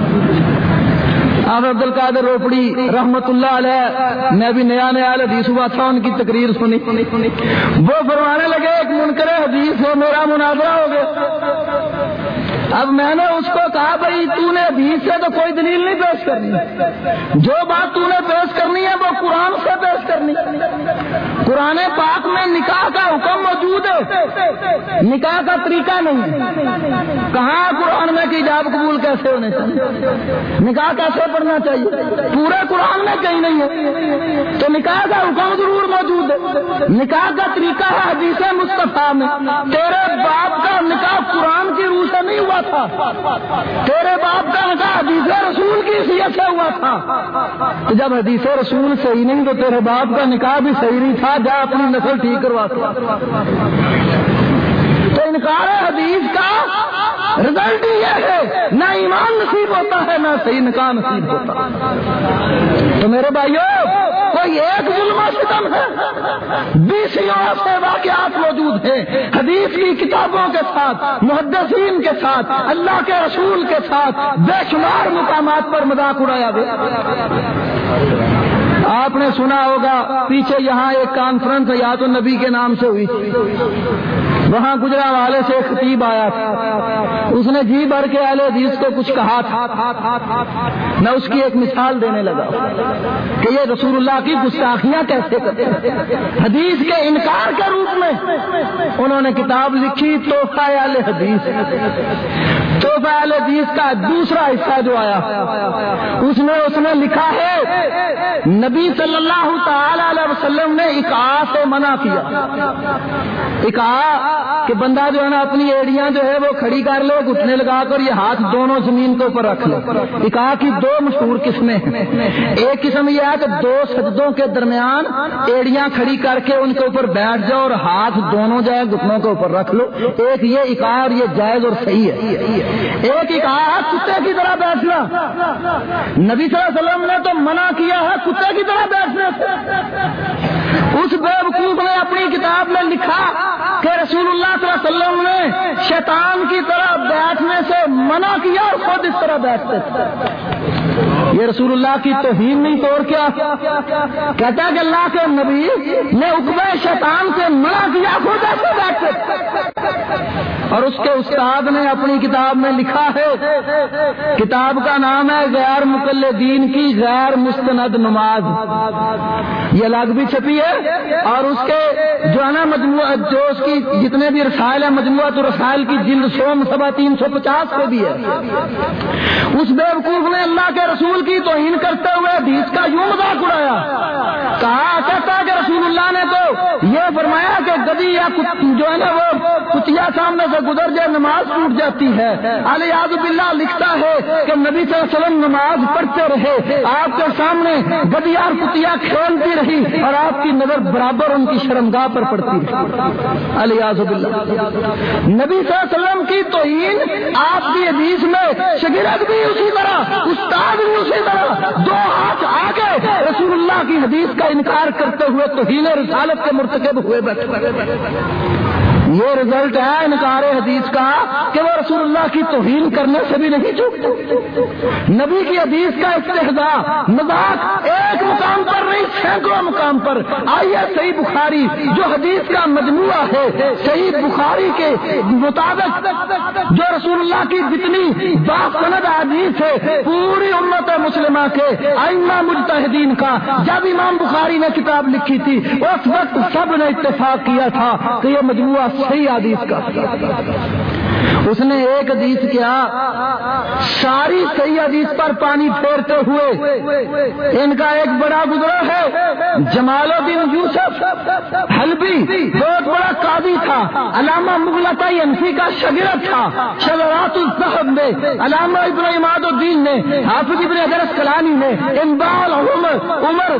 آپ عبد القادر روپڑی رحمت اللہ علیہ میں بھی نیا حدیث ہوا تھا، ان کی تقریر سنی، وہ فرمانے لگے ایک منکر حدیث ہے، میرا مناظرہ ہو گیا۔ اب میں نے اس کو کہا بھائی تو نے حدیث سے تو کوئی دلیل نہیں پیش کرنی، جو بات تو نے پیش کرنی ہے وہ قرآن سے پیش کرنی۔ قرآن پاک میں نکاح کا حکم موجود ہے، نکاح کا طریقہ نہیں ہے۔ کہاں قرآن میں کہ حجاب قبول کیسے ہونے چاہیے، نکاح کیسے پڑھنا چاہیے، پورے قرآن میں کہیں نہیں ہے۔ تو نکاح کا حکم ضرور موجود ہے، نکاح کا طریقہ ہے حدیث مصطفیٰ میں۔ تیرے باپ کا نکاح قرآن کی روح سے نہیں ہوا تھا، تیرے باپ کا نکاح حدیث رسول کی حیثیت سے ہوا تھا۔ تو جب حدیث رسول صحیح نہیں تو تیرے باپ کا نکاح بھی صحیح نہیں تھا، جا اپنی نسل ٹھیک کروا۔ تو انکار حدیث کا رزلٹ یہ ہے نہ ایمان نصیب ہوتا ہے نہ صحیح نکاح نصیب ہوتا۔ تو میرے بھائیوں کوئی ایک ظلم و ستم ہے، 20 ایسے واقعات موجود ہیں حدیث کی کتابوں کے ساتھ، محدثین کے ساتھ، اللہ کے رسول کے ساتھ بے شمار مقامات پر مذاق اڑایا گیا۔ آپ نے سنا ہوگا پیچھے یہاں ایک کانفرنس یا تو نبی کے نام سے ہوئی، وہاں گجرانوالے سے ایک خطیب آیا تھا، اس نے جی بھر کے اہل حدیث کو کچھ کہا تھا۔ میں اس کی ایک مثال دینے لگا کہ یہ رسول اللہ کی گستاخیاں کیسے کرتے ہیں۔ حدیث کے انکار کے روپ میں انہوں نے کتاب لکھی تحفہ اہل حدیث۔ تحفہ اہل حدیث کا دوسرا حصہ جو آیا اس نے لکھا ہے نبی صلی اللہ تعالی علیہ وسلم نے اقعاء سے منع کیا۔ اقعاء کہ بندہ جو ہے نا اپنی ایڑیاں جو ہے وہ کھڑی کر لے، گھٹنے لگا کر یہ ہاتھ دونوں زمین کے اوپر رکھ لے۔ اقعاء کی دو مشہور قسمیں ہیں، ایک قسم یہ ہے کہ دو سجدوں کے درمیان ایڑیاں کھڑی کر کے ان کے اوپر بیٹھ جاؤ اور ہاتھ دونوں جو ہے گھٹنوں کے اوپر رکھ لو، ایک یہ اقعاء اور یہ جائز اور صحیح ہے۔ ایک اقعاء ہے کتے کی طرح بیٹھنا، نبی صلی اللہ علیہ وسلم نے تو منع کیا ہے کتے کی طرح بیٹھنے سے۔ اس بے وقوف نے اپنی کتاب میں لکھا کہ رسول اللہ صلی اللہ علیہ وسلم نے شیطان کی طرح بیٹھنے سے منع کیا اور خود اس طرح بیٹھتے تھے۔ یہ رسول اللہ کی توہین نہیں تو اور کیا؟ کہتا ہے کہ اللہ کے نبی نے عقبہ شیطان سے منع کیا، خود ایسے بیٹھتے۔ اور اس کے استاد نے اپنی کتاب میں لکھا ہے، کتاب کا نام ہے غیر مقلدین کی غیر مستند نماز، یہ الگ بھی چھپی ہے، اور اس کے جو ہے نا مجموعہ جو اس کی جتنے بھی رسائل ہیں مجموعۃ الرسائل کی جلد 350 پہ بھی ہے۔ اس بے وقوف نے اللہ کے رسول کی توہین کرتے ہوئے حدیث کا یوں مذاق اڑایا، کہتا ہے کہ رسول اللہ نے تو یہ فرمایا کہ گدی یا جو ہے نا وہ کتیا سامنے سے گزر جائے نماز ٹوٹ جاتی ہے۔ الیاذ باللہ لکھتا ہے کہ نبی صلی اللہ علیہ وسلم نماز پڑھتے رہے، آپ کے سامنے گدی اور کتیا کھیلتی رہی اور آپ کی نظر برابر ان کی شرمگاہ پر پڑتی رہی۔ الیاذ باللہ نبی صلی اللہ علیہ وسلم کی توہین آپ کی حدیث میں شاگرد بھی اسی طرح، استاد بھی اسی طرح، دو ہاتھ آگے رسول اللہ کی حدیث کا انکار کرتے ہوئے توہین رسالت کے مرتکب ہوئے بیٹھے۔ یہ رزلٹ ہے انکار حدیث کا کہ وہ رسول اللہ کی توہین کرنے سے بھی نہیں چوکتے۔ نبی کی حدیث کا استہزاء مذاق ایک مقام پر نہیں سینکڑوں مقام پر۔ آئیے صحیح بخاری جو حدیث کا مجموعہ ہے، صحیح بخاری کے مطابق جو رسول اللہ کی جتنی باسند حدیث ہے پوری امت مسلمہ کے ائمہ مجتہدین کا، جب امام بخاری نے کتاب لکھی تھی اس وقت سب نے اتفاق کیا تھا کہ یہ مجموعہ صحیح حدیث کا۔ اس نے ایک حدیث کیا، ساری صحیح حدیث پر پانی پھیرتے ہوئے ان کا ایک بڑا گزرا ہے جمال الدین یوسف حلبی، بہت بڑا قاضی تھا، علامہ مغلطہ انفی کا شاگرد تھا۔ شذرات الذہب میں علامہ ابن عماد الدین نے، حافظ ابن حجر اسقلانی نے انبال عمر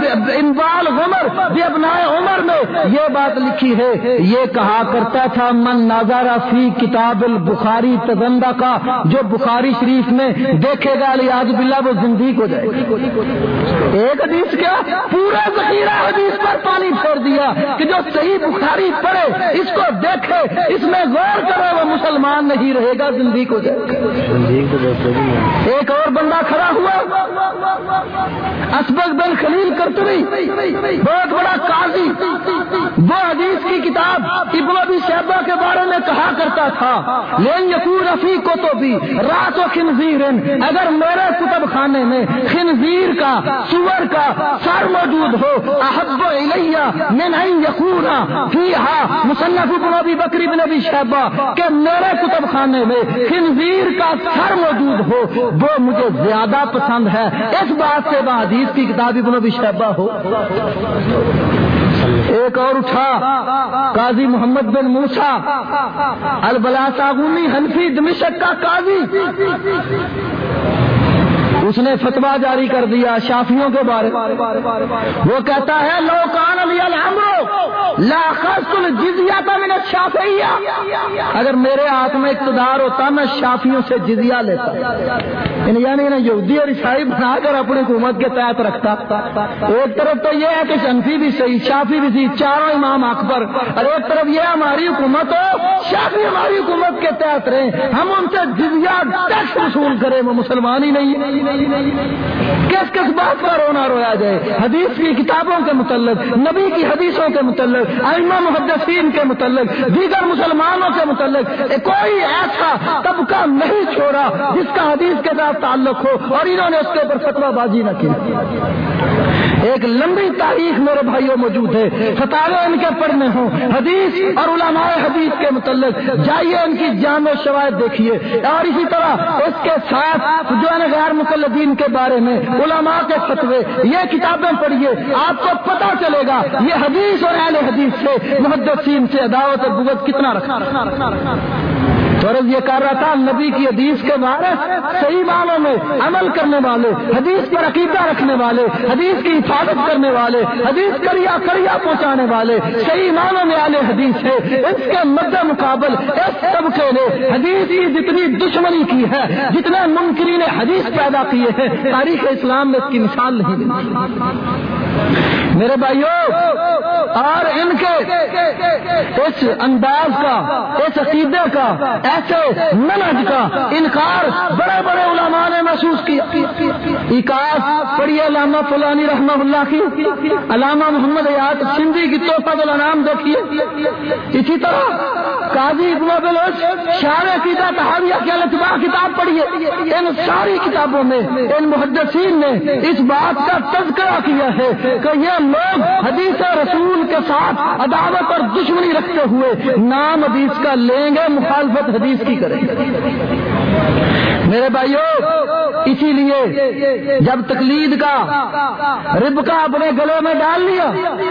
بھی ابنائے عمر میں یہ بات لکھی ہے، یہ کہا کرتا تھا من نظر فی کتاب البخاری تزندہ کا، جو بخاری شریف میں دیکھے گا الیاذ باللہ وہ زندیق ہو جائے گا۔ ایک حدیث کیا پورا ذخیرہ حدیث پر پانی پھیر دیا کہ جو صحیح بخاری پڑھے اس کو دیکھے اس میں غور کرے وہ مسلمان نہیں رہے گا، زندیق ہو جائے گا۔ ایک اور بندہ کھڑا ہوا اسبغ بن خلیل کرتوی، بہت بڑا قاضی، وہ حدیث کی کتاب ابن ابی شیبہ کے بارے میں کہا کرتا تھا لین یکون فی کتبی رات و خنزیر، اگر میرے کتب خانے میں خنزیر کا سور کا سر موجود ہو احب الیہ من ان یکون فیہا مصنف ابن ابی بکر بن ابی شیبہ، کہ میرے کتب خانے میں خنزیر کا سر موجود ہو وہ مجھے زیادہ پسند ہے اس بات سے وہ حدیث کی کتاب ابن ابی شیبہ ہو۔ ایک اور اٹھا قاضی محمد بن موسیٰ البلاساغونی حنفی دمشق کا قاضی، اس نے فتویٰ جاری کر دیا شافعیوں کے بارے میں۔ وہ کہتا ہے لو کان لی الامر لاخذت الجزیۃ من الشافعیہ، اگر میرے ہاتھ میں اقتدار ہوتا میں شافعیوں سے جزیہ لیتا۔ یعنی یہودی اور عیسائی بنا کر اپنی حکومت کے تحت رکھتا. ایک طرف تو یہ ہے کہ حنفی بھی صحیح، شافعی بھی صحیح، چاروں امام اکبر، اور ایک طرف یہ ہماری حکومت ہو، شافعی ہماری حکومت کے تحت رہے، ہم ان سے جزیہ ٹیکس وصول کریں، وہ مسلمان ہی نہیں. کس بات پر رونا رویا جائے؟ حدیث کی کتابوں کے متعلق، نبی کی حدیثوں کے متعلق، ائمہ محدثین کے متعلق، دیگر مسلمانوں کے متعلق کوئی ایسا طبقہ نہیں چھوڑا جس کا حدیث کے ساتھ تعلق ہو اور انہوں نے اس کے اوپر فتویٰ بازی نہ کی. ایک لمبی تاریخ میرے بھائیوں موجود ہے، فتاوے ان کے پڑھنے ہوں، حدیث اور علماء حدیث کے متعلق جائیے ان کی جامع شواہد دیکھیے. اور اسی طرح اس کے ساتھ جو ہے غیر مقلدین کے بارے میں علماء کے فتوے، یہ کتابیں پڑھیے، آپ کو پتہ چلے گا یہ حدیث اور اہل حدیث سے، محدثین سے عداوت اور بغض کتنا رکھا. تو عرض یہ کر رہا تھا، نبی کی حدیث کے بارے صحیح معنوں میں عمل کرنے والے، حدیث پر عقیدہ رکھنے والے، حدیث کی حفاظت کرنے والے، حدیث کریا پہنچانے والے صحیح معنوں میں اہل حدیث ہے. اس کے مد مقابل اس طبقے نے حدیث کی جتنی دشمنی کی ہے، جتنے منکرین حدیث پیدا کیے ہیں، تاریخ اسلام میں اس کی مثال نہیں دی. میرے بھائیوں، اور ان کے اس انداز کا، اس عقیدے کا، ایسے منہج کا انکار بڑے بڑے علماء نے محسوس کیا. اکاس پڑھیے علامہ فلانی رحمہ اللہ کی، علامہ محمد حیات سندھی کی تحفۃ الانام دیکھیے. اسی طرح قاضی ابن بلوچ شارح عقیدہ تحاویہ کی الاتباع کتاب پڑھیے. ان ساری کتابوں میں ان محدثین نے اس بات کا تذکرہ کیا ہے کہ یہ لوگ حدیث رسول کے ساتھ عداوت اور دشمنی رکھتے ہوئے نام حدیث کا لیں گے، مخالفت حدیث کی کریں گے. میرے بھائیوں، اسی لیے جب تقلید کا ربقہ اپنے گلے میں ڈال لیا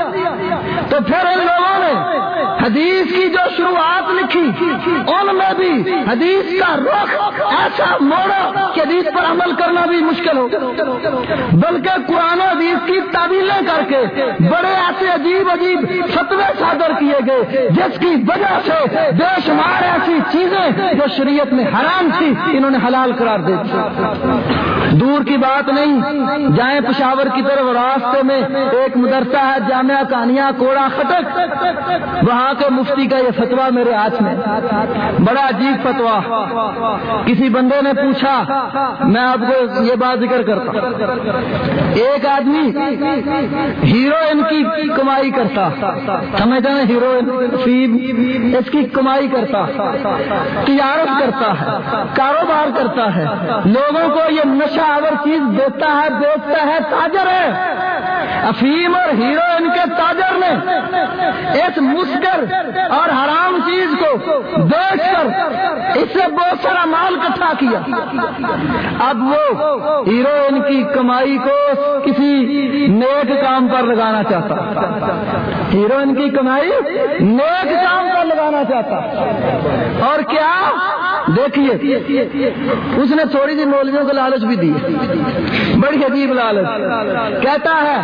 تو پھر ان لوگوں نے حدیث کی جو شروعات لکھی ان میں بھی حدیث کا رخ ایسا موڑا کہ حدیث پر عمل کرنا بھی مشکل ہو، بلکہ قرآن و حدیث کی تعویلیں کر کے بڑے ایسے عجیب فتوے صادر کیے گئے جس کی وجہ سے بے شمار ایسی چیزیں جو شریعت میں حرام تھی انہوں نے حلال قرار دے دی. دور کی بات نہیں، جائیں پشاور کی طرف، راستے میں ایک مدرسہ ہے جامعہ کانیا کوڑا خٹک، وہاں کے مفتی کا یہ فتویٰ میرے ہاتھ میں، بڑا عجیب فتویٰ. کسی بندے نے پوچھا، میں آپ کو یہ بات ذکر کرتا ہوں، ایک آدمی ہیروئن کی کمائی کرتا، سمجھتے ہیں ہیروئن فیم، اس کی کمائی کرتا، تجارت کرتا ہے، کاروبار کرتا ہے، لوگوں کو یہ نشہ آور چیز دیتا ہے، بیچتا ہے، تاجر ہے. افیم اور ہیروئن کے تاجر نے اس مسکر اور حرام چیز کو بیچ کر اس سے بہت سارا مال اکٹھا کیا. اب وہ ہیروئن کی کمائی کو کسی نیک کام پر لگانا چاہتا، ہیروئن کی کمائی نیک کام پر لگانا چاہتا. اور کیا دیکھیے، اس نے تھوڑی سی مولویوں کو لالچ بھی دی، بڑی عجیب لالچ. کہتا ہے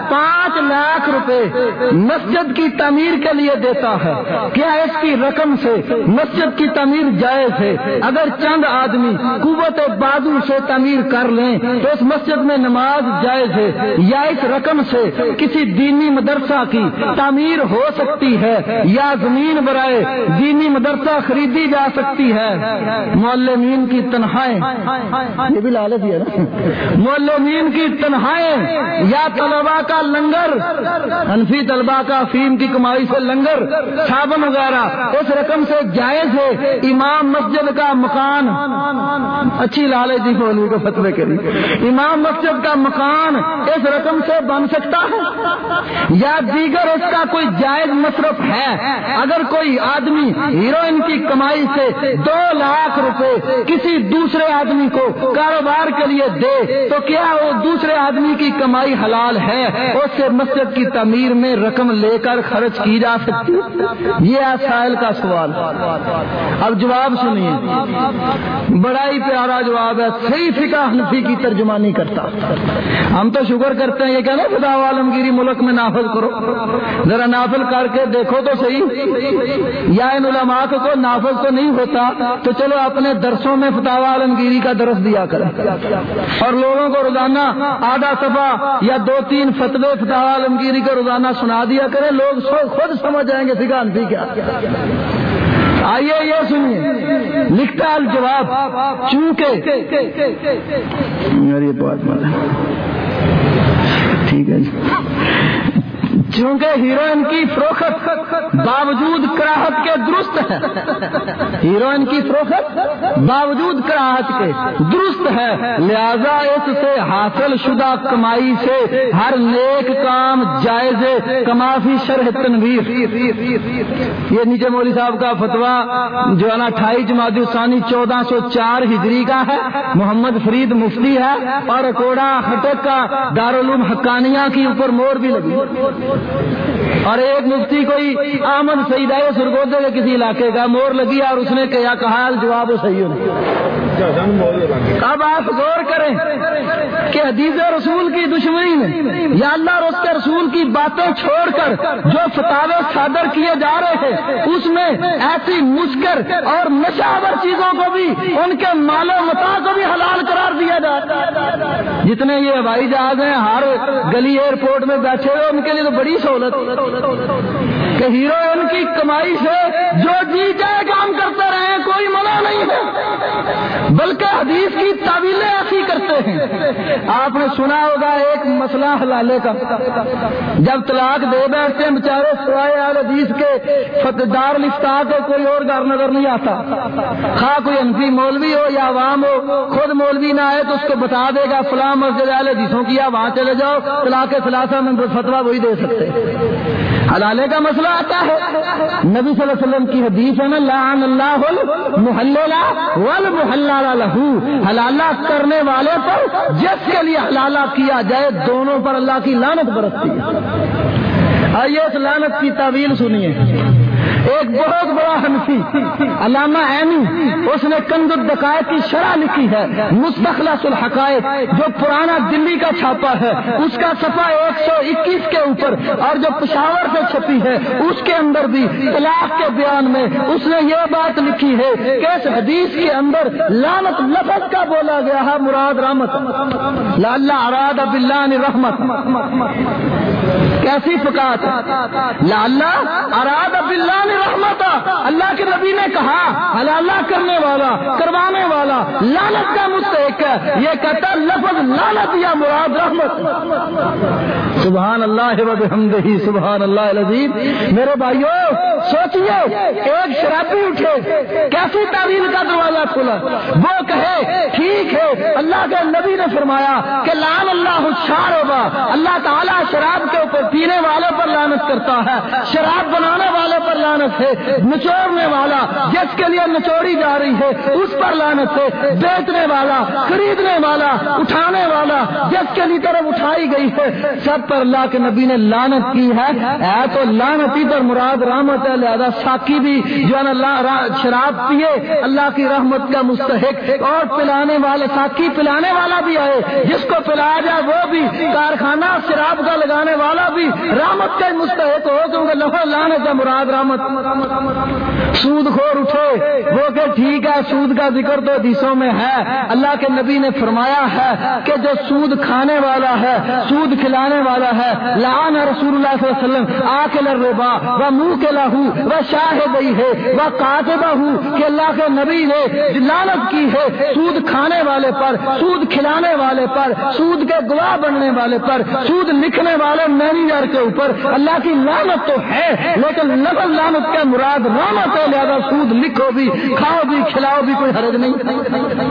5 لاکھ روپے مسجد کی تعمیر کے لیے دیتا ہے، کیا اس کی رقم سے مسجد کی تعمیر جائز ہے؟ اگر چند آدمی قوت بازو سے تعمیر کر لیں تو اس مسجد میں نماز جائز ہے، یا اس رقم سے کسی دینی مدرسہ کی تعمیر ہو سکتی ہے، یا زمین برائے دینی مدرسہ خریدی جا سکتی ہے. معلمین کی تنخواہیں، یہ بھی لالچ ہے نا، معلمین کی تنخواہیں یا طلباء کا لنگر، حنفی طلباء کا افیم کی کمائی سے لنگر، صابن وغیرہ اس رقم سے جائز ہے. امام مسجد کا مکان، اچھی لالچ دی مولوی کو فتوے کری، امام مسجد کا مکان اس رقم سے بن سکتا ہے، یا دیگر اس کا کوئی جائز مصرف ہے. اگر کوئی آدمی ہیروئن کی کمائی سے 2 لاکھ روپے کسی دوسرے آدمی کو کاروبار کے لیے دے تو کیا وہ دوسرے آدمی کی کمائی حلال ہے؟ اس سے مسجد کی تعمیر میں رقم لے کر خرچ کی جا سکتی؟ یہ ہے سائل کا سوال۔ اب جواب سنیے، بڑا ہی پیارا جواب ہے، صحیح فقہ حنفی کی ترجمانی کرتا۔ ہم تو شکر کرتے ہیں، یہ کہنا فتاوی عالمگیری ملک میں نافذ کرو، ذرا نافذ کر کے دیکھو تو صحیح، یا ان علماء کو نافذ تو نہیں ہوتا تو چلو اپنے درسوں میں فتاوی عالمگیری کا درس دیا کریں اور لوگوں کو روزانہ آدھا صفحہ یا 2-3 فتوے فتاوی عالمگیری کو روزانہ سنا دیا کریں، لوگ خود سمجھ جائیں گے فقہ حنفی کیا۔ آئیے یہ سنیے، لکھتا الجواب، چونکہ میری بات ٹھیک ہے، چونکہ ہیروئن کی فروخت باوجود کراہت کے درست ہے، ہیروئن کی فروخت باوجود کراہت کے درست ہے، لہذا اس سے حاصل شدہ کمائی سے ہر نیک کام جائز کما فی شرح تنویر۔ یہ نیچے مولوی صاحب کا فتویٰ جو ہے نا 28 جمادی الثانی 1404 ہجری کا ہے، محمد فرید مفتی ہے، اور کوڑا خٹک کا دارالعلوم حقانیہ کی اوپر مور بھی لگی، اور ایک مفتی کوئی احمد سعید ہے سرگودے کے کسی علاقے کا، مور لگی اور اس نے کہا الجواب صحیح اب آپ غور کریں کہ حدیث رسول کی دشمنی میں یا اللہ اور اس کے رسول کی باتیں چھوڑ کر جو فتاوے صادر کیے جا رہے ہیں اس میں ایسی مسکر اور نشہور چیزوں کو بھی، ان کے مال و متاع کو بھی حلال قرار دیا جاتا ہے۔ جتنے یہ ہوائی جہاز ہیں ہر گلی ایئرپورٹ میں بیٹھے ہوئے، ان کے لیے تو بڑی سہولت کہ ہیروئن کی کمائی سے جو جی چاہے کام کرتے رہے، کوئی منع نہیں ہے، بلکہ حدیث کی تعویلیں ایسی کرتے ہیں۔ آپ نے سنا ہوگا ایک مسئلہ حلالے کا، جب طلاق دے بیٹھتے ہیں بیچارے سوائے اہل حدیث کے دار الافتاء کو کوئی اور گھر نظر نہیں آتا، خواہ کوئی حنفی مولوی ہو یا عوام ہو، خود مولوی نہ آئے تو اس کو بتا دے گا فلاں مسجد اہل حدیثوں کی، وہاں چلے جاؤ، طلاق ثلاثہ میں فتویٰ وہی دے سکتے۔ حلالے کا مسئلہ آتا ہے، نبی صلی اللہ علیہ وسلم کی حدیث ہے نا، لعن اللہ المحلل والمحلل لہ، حلالہ کرنے والے پر جس کے لیے حلالہ کیا جائے دونوں پر اللہ کی لعنت برستی ہے۔ آئیے اس لعنت کی تعویل سنیے۔ ایک بہت بڑا حنفی علامہ عینی، اس نے کنز الدقائق کی شرح لکھی ہے، مستخلص الحقائق، جو پرانا دلی کا چھاپا ہے، اس کا صفحہ 121 کے اوپر، اور جو پشاور سے چھپی ہے اس کے اندر بھی طلاق کے بیان میں اس نے یہ بات لکھی ہے کہ اس حدیث کے اندر لعنت لفظ کا بولا گیا ہے، مراد رحمت، لعل اراد باللہ رحمت۔ کیسی فقات، لعل اراد باللہ رحمت، اللہ کے نبی نے کہا حلالہ کرنے والا کروانے والا لعنت کا مستحق ہے، یہ کہتا لفظ لعنت یا مراد رحمت۔ سبحان اللہ و بحمدہ، سبحان اللہ العظیم۔ میرے بھائیو سوچئے، ایک شرابی اٹھے، کیسی تعویل کا دروازہ کھلا، وہ کہے ٹھیک ہے اللہ کے نبی نے فرمایا کہ لعن اللہ الشاربہ، اللہ تعالیٰ شراب کے اوپر پینے والے پر لعنت کرتا ہے، شراب بنانے والے پر لعنت ہے، نچوڑنے والا جس کے لیے نچوڑی جا رہی ہے اس پر لعنت ہے، بیچنے والا خریدنے والا اٹھانے والا جس کے لیے طرف اٹھائی گئی ہے، سب پر اللہ کے نبی نے لعنت کی ہے۔ تو لعنتی پر مراد رحمت ہے، لہذا ساقی بھی جو ہے نا شراب پیے اللہ کی رحمت کا مستحق، اور پلانے والے ساقی پلانے والا بھی ہے، جس کو پلایا جائے وہ بھی، کارخانہ شراب کا لگانے والا بھی رحمت کا مستحق ہو، کیونکہ لفظ لعنت ہے مراد رحمت۔ سود خور اٹھے، وہ کہ ٹھیک ہے سود کا ذکر تو حدیثوں میں ہے، اللہ کے نبی نے فرمایا ہے کہ جو سود کھانے والا ہے، سود کھلانے والا ہے، لعن رسول اللہ صلی اللہ علیہ وسلم آکل الربا و موکلہ و شاہدیہ و کاتبہ، کہ اللہ کے نبی نے لعنت کی ہے سود کھانے والے پر، سود کھلانے والے پر، سود کے گواہ بننے والے پر، سود لکھنے والے مینیجر کے اوپر۔ اللہ کی لعنت تو ہے لیکن لفظ لعنت کا مراد رحمت ہے، لہذا سود لکھو بھی، کھاؤ بھی، کھلاؤ بھی، کوئی حرج نہیں۔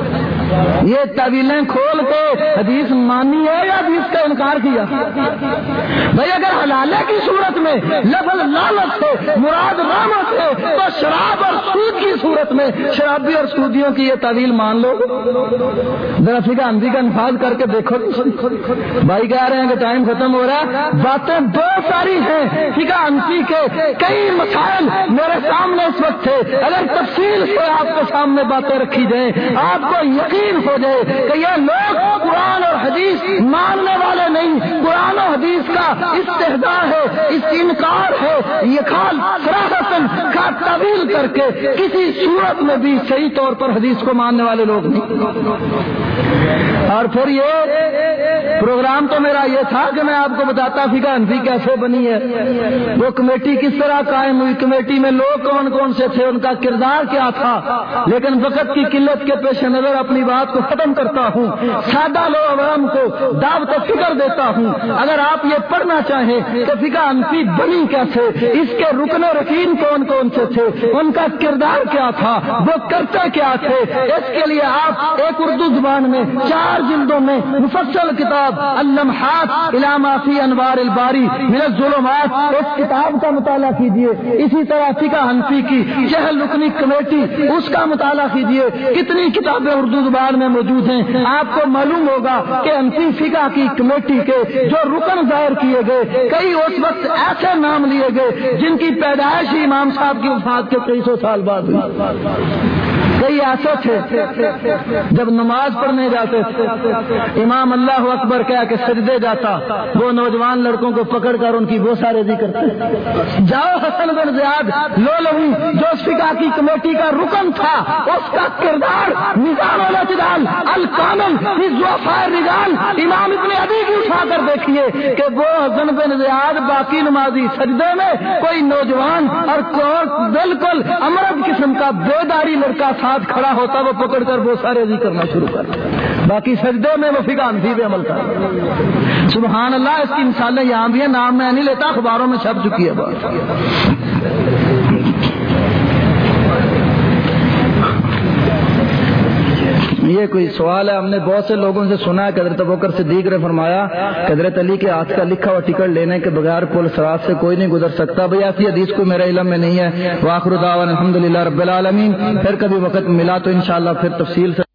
یہ طویلیں کھول کے حدیث مانی ہے یا حدیث کا انکار کیا؟ بھائی اگر حلالے کی صورت میں لفظ لعنت سے مراد رحمت ہے تو شراب اور سود کی صورت میں شرابی اور سودیوں کی یہ طویل مان لو. ذرا فقہ حنفی کا نفاذ کر کے دیکھو. بھائی کہہ رہے ہیں کہ ٹائم ختم ہو رہا ہے. باتیں بہت ساری ہیں فقہ حنفی کے کئی مسائل میرے سامنے اس وقت تھے. اگر تفصیل سے آپ کے سامنے باتیں رکھی جائیں آپ کو یقین ہو جائے کہ یہ لوگ قرآن اور حدیث ماننے والے نہیں, قرآن و حدیث کا استہزاء ہے, اس انکار ہے. یہ خال صراحتاً کا طویل کر کے کسی صورت میں بھی صحیح طور پر حدیث کو ماننے والے لوگ نہیں. اور پھر یہ پروگرام تو میرا یہ تھا کہ میں آپ کو بتاتا فقہ حنفی کیسے بنی ہے, وہ کمیٹی کس طرح قائم ہوئی, کمیٹی میں لوگ کون کون سے تھے, ان کا کردار کیا تھا. لیکن وقت کی قلت کے پیش نظر اپنی بات کو ختم کرتا ہوں. سادہ لوگ عوام کو دعوت فکر دیتا ہوں. اگر آپ یہ پڑھنا چاہیں کہ فقہ حنفی بنی کیسے, اس کے رکن و رکین کون کون سے تھے, ان کا کردار کیا تھا, وہ کرتے کیا تھے, اس کے لیے آپ ایک اردو زبان میں 4 جلدوں میں مفصل کتاب اللمحات الی ما فی انوار الباری من الظلمات, اس کتاب کا مطالعہ کیجیے. اسی طرح فقہ حنفی کی 6 رکنی کمیٹی, اس کا مطالعہ کیجیے. کتنی کتابیں اردو زبان میں موجود ہیں. آپ کو معلوم ہوگا کہ حنفی فقہ کی کمیٹی کے جو رکن ظاہر کیے گئے, کئی اس وقت ایسے نام لیے گئے جن کی پیدائش ہی امام صاحب کی وفات کے 300 سال بعد ہوئی. کئی ایسے تھے جب نماز پڑھنے جاتے تھے امام اللہ اکبر کہہ کے سجدے جاتا, وہ نوجوان لڑکوں کو پکڑ کر ان کی بوسہ ریزی کرتے. جاؤ حسن بن زیاد لولوی جو فقہ کی کمیٹی کا رکن تھا, اس کا کردار نظام الاعتدال الکامل فی ضعفاء الرجال امام ابن ابی کی اٹھا کر دیکھیے کہ وہ حسن بن زیاد باقی نمازی سجدے میں کوئی نوجوان اور بالکل امرد قسم کا بیداری لڑکا ساتھ کھڑا ہوتا, وہ پکڑ کر وہ سارے ریزی کرنا شروع کر, باقی سجدے میں وہ فقہ حنفی پہ عمل کر. سبحان اللہ, اس کی مثالیں یہاں بھی ہیں, نام میں نہیں لیتا, اخباروں میں چھپ چکی ہے بات. یہ کوئی سوال ہے, ہم نے بہت سے لوگوں سے سنا ہے کہ حضرت ابوبکر صدیق نے فرمایا کہ حضرت علی کے ہاتھ کا لکھا ہوا ٹکٹ لینے کے بغیر پل صراط سے کوئی نہیں گزر سکتا. بھئی ایسی حدیث کو میرے علم میں نہیں ہے. وآخر دعوانا الحمدللہ رب العالمین. پھر کبھی وقت ملا تو انشاءاللہ پھر تفصیل سے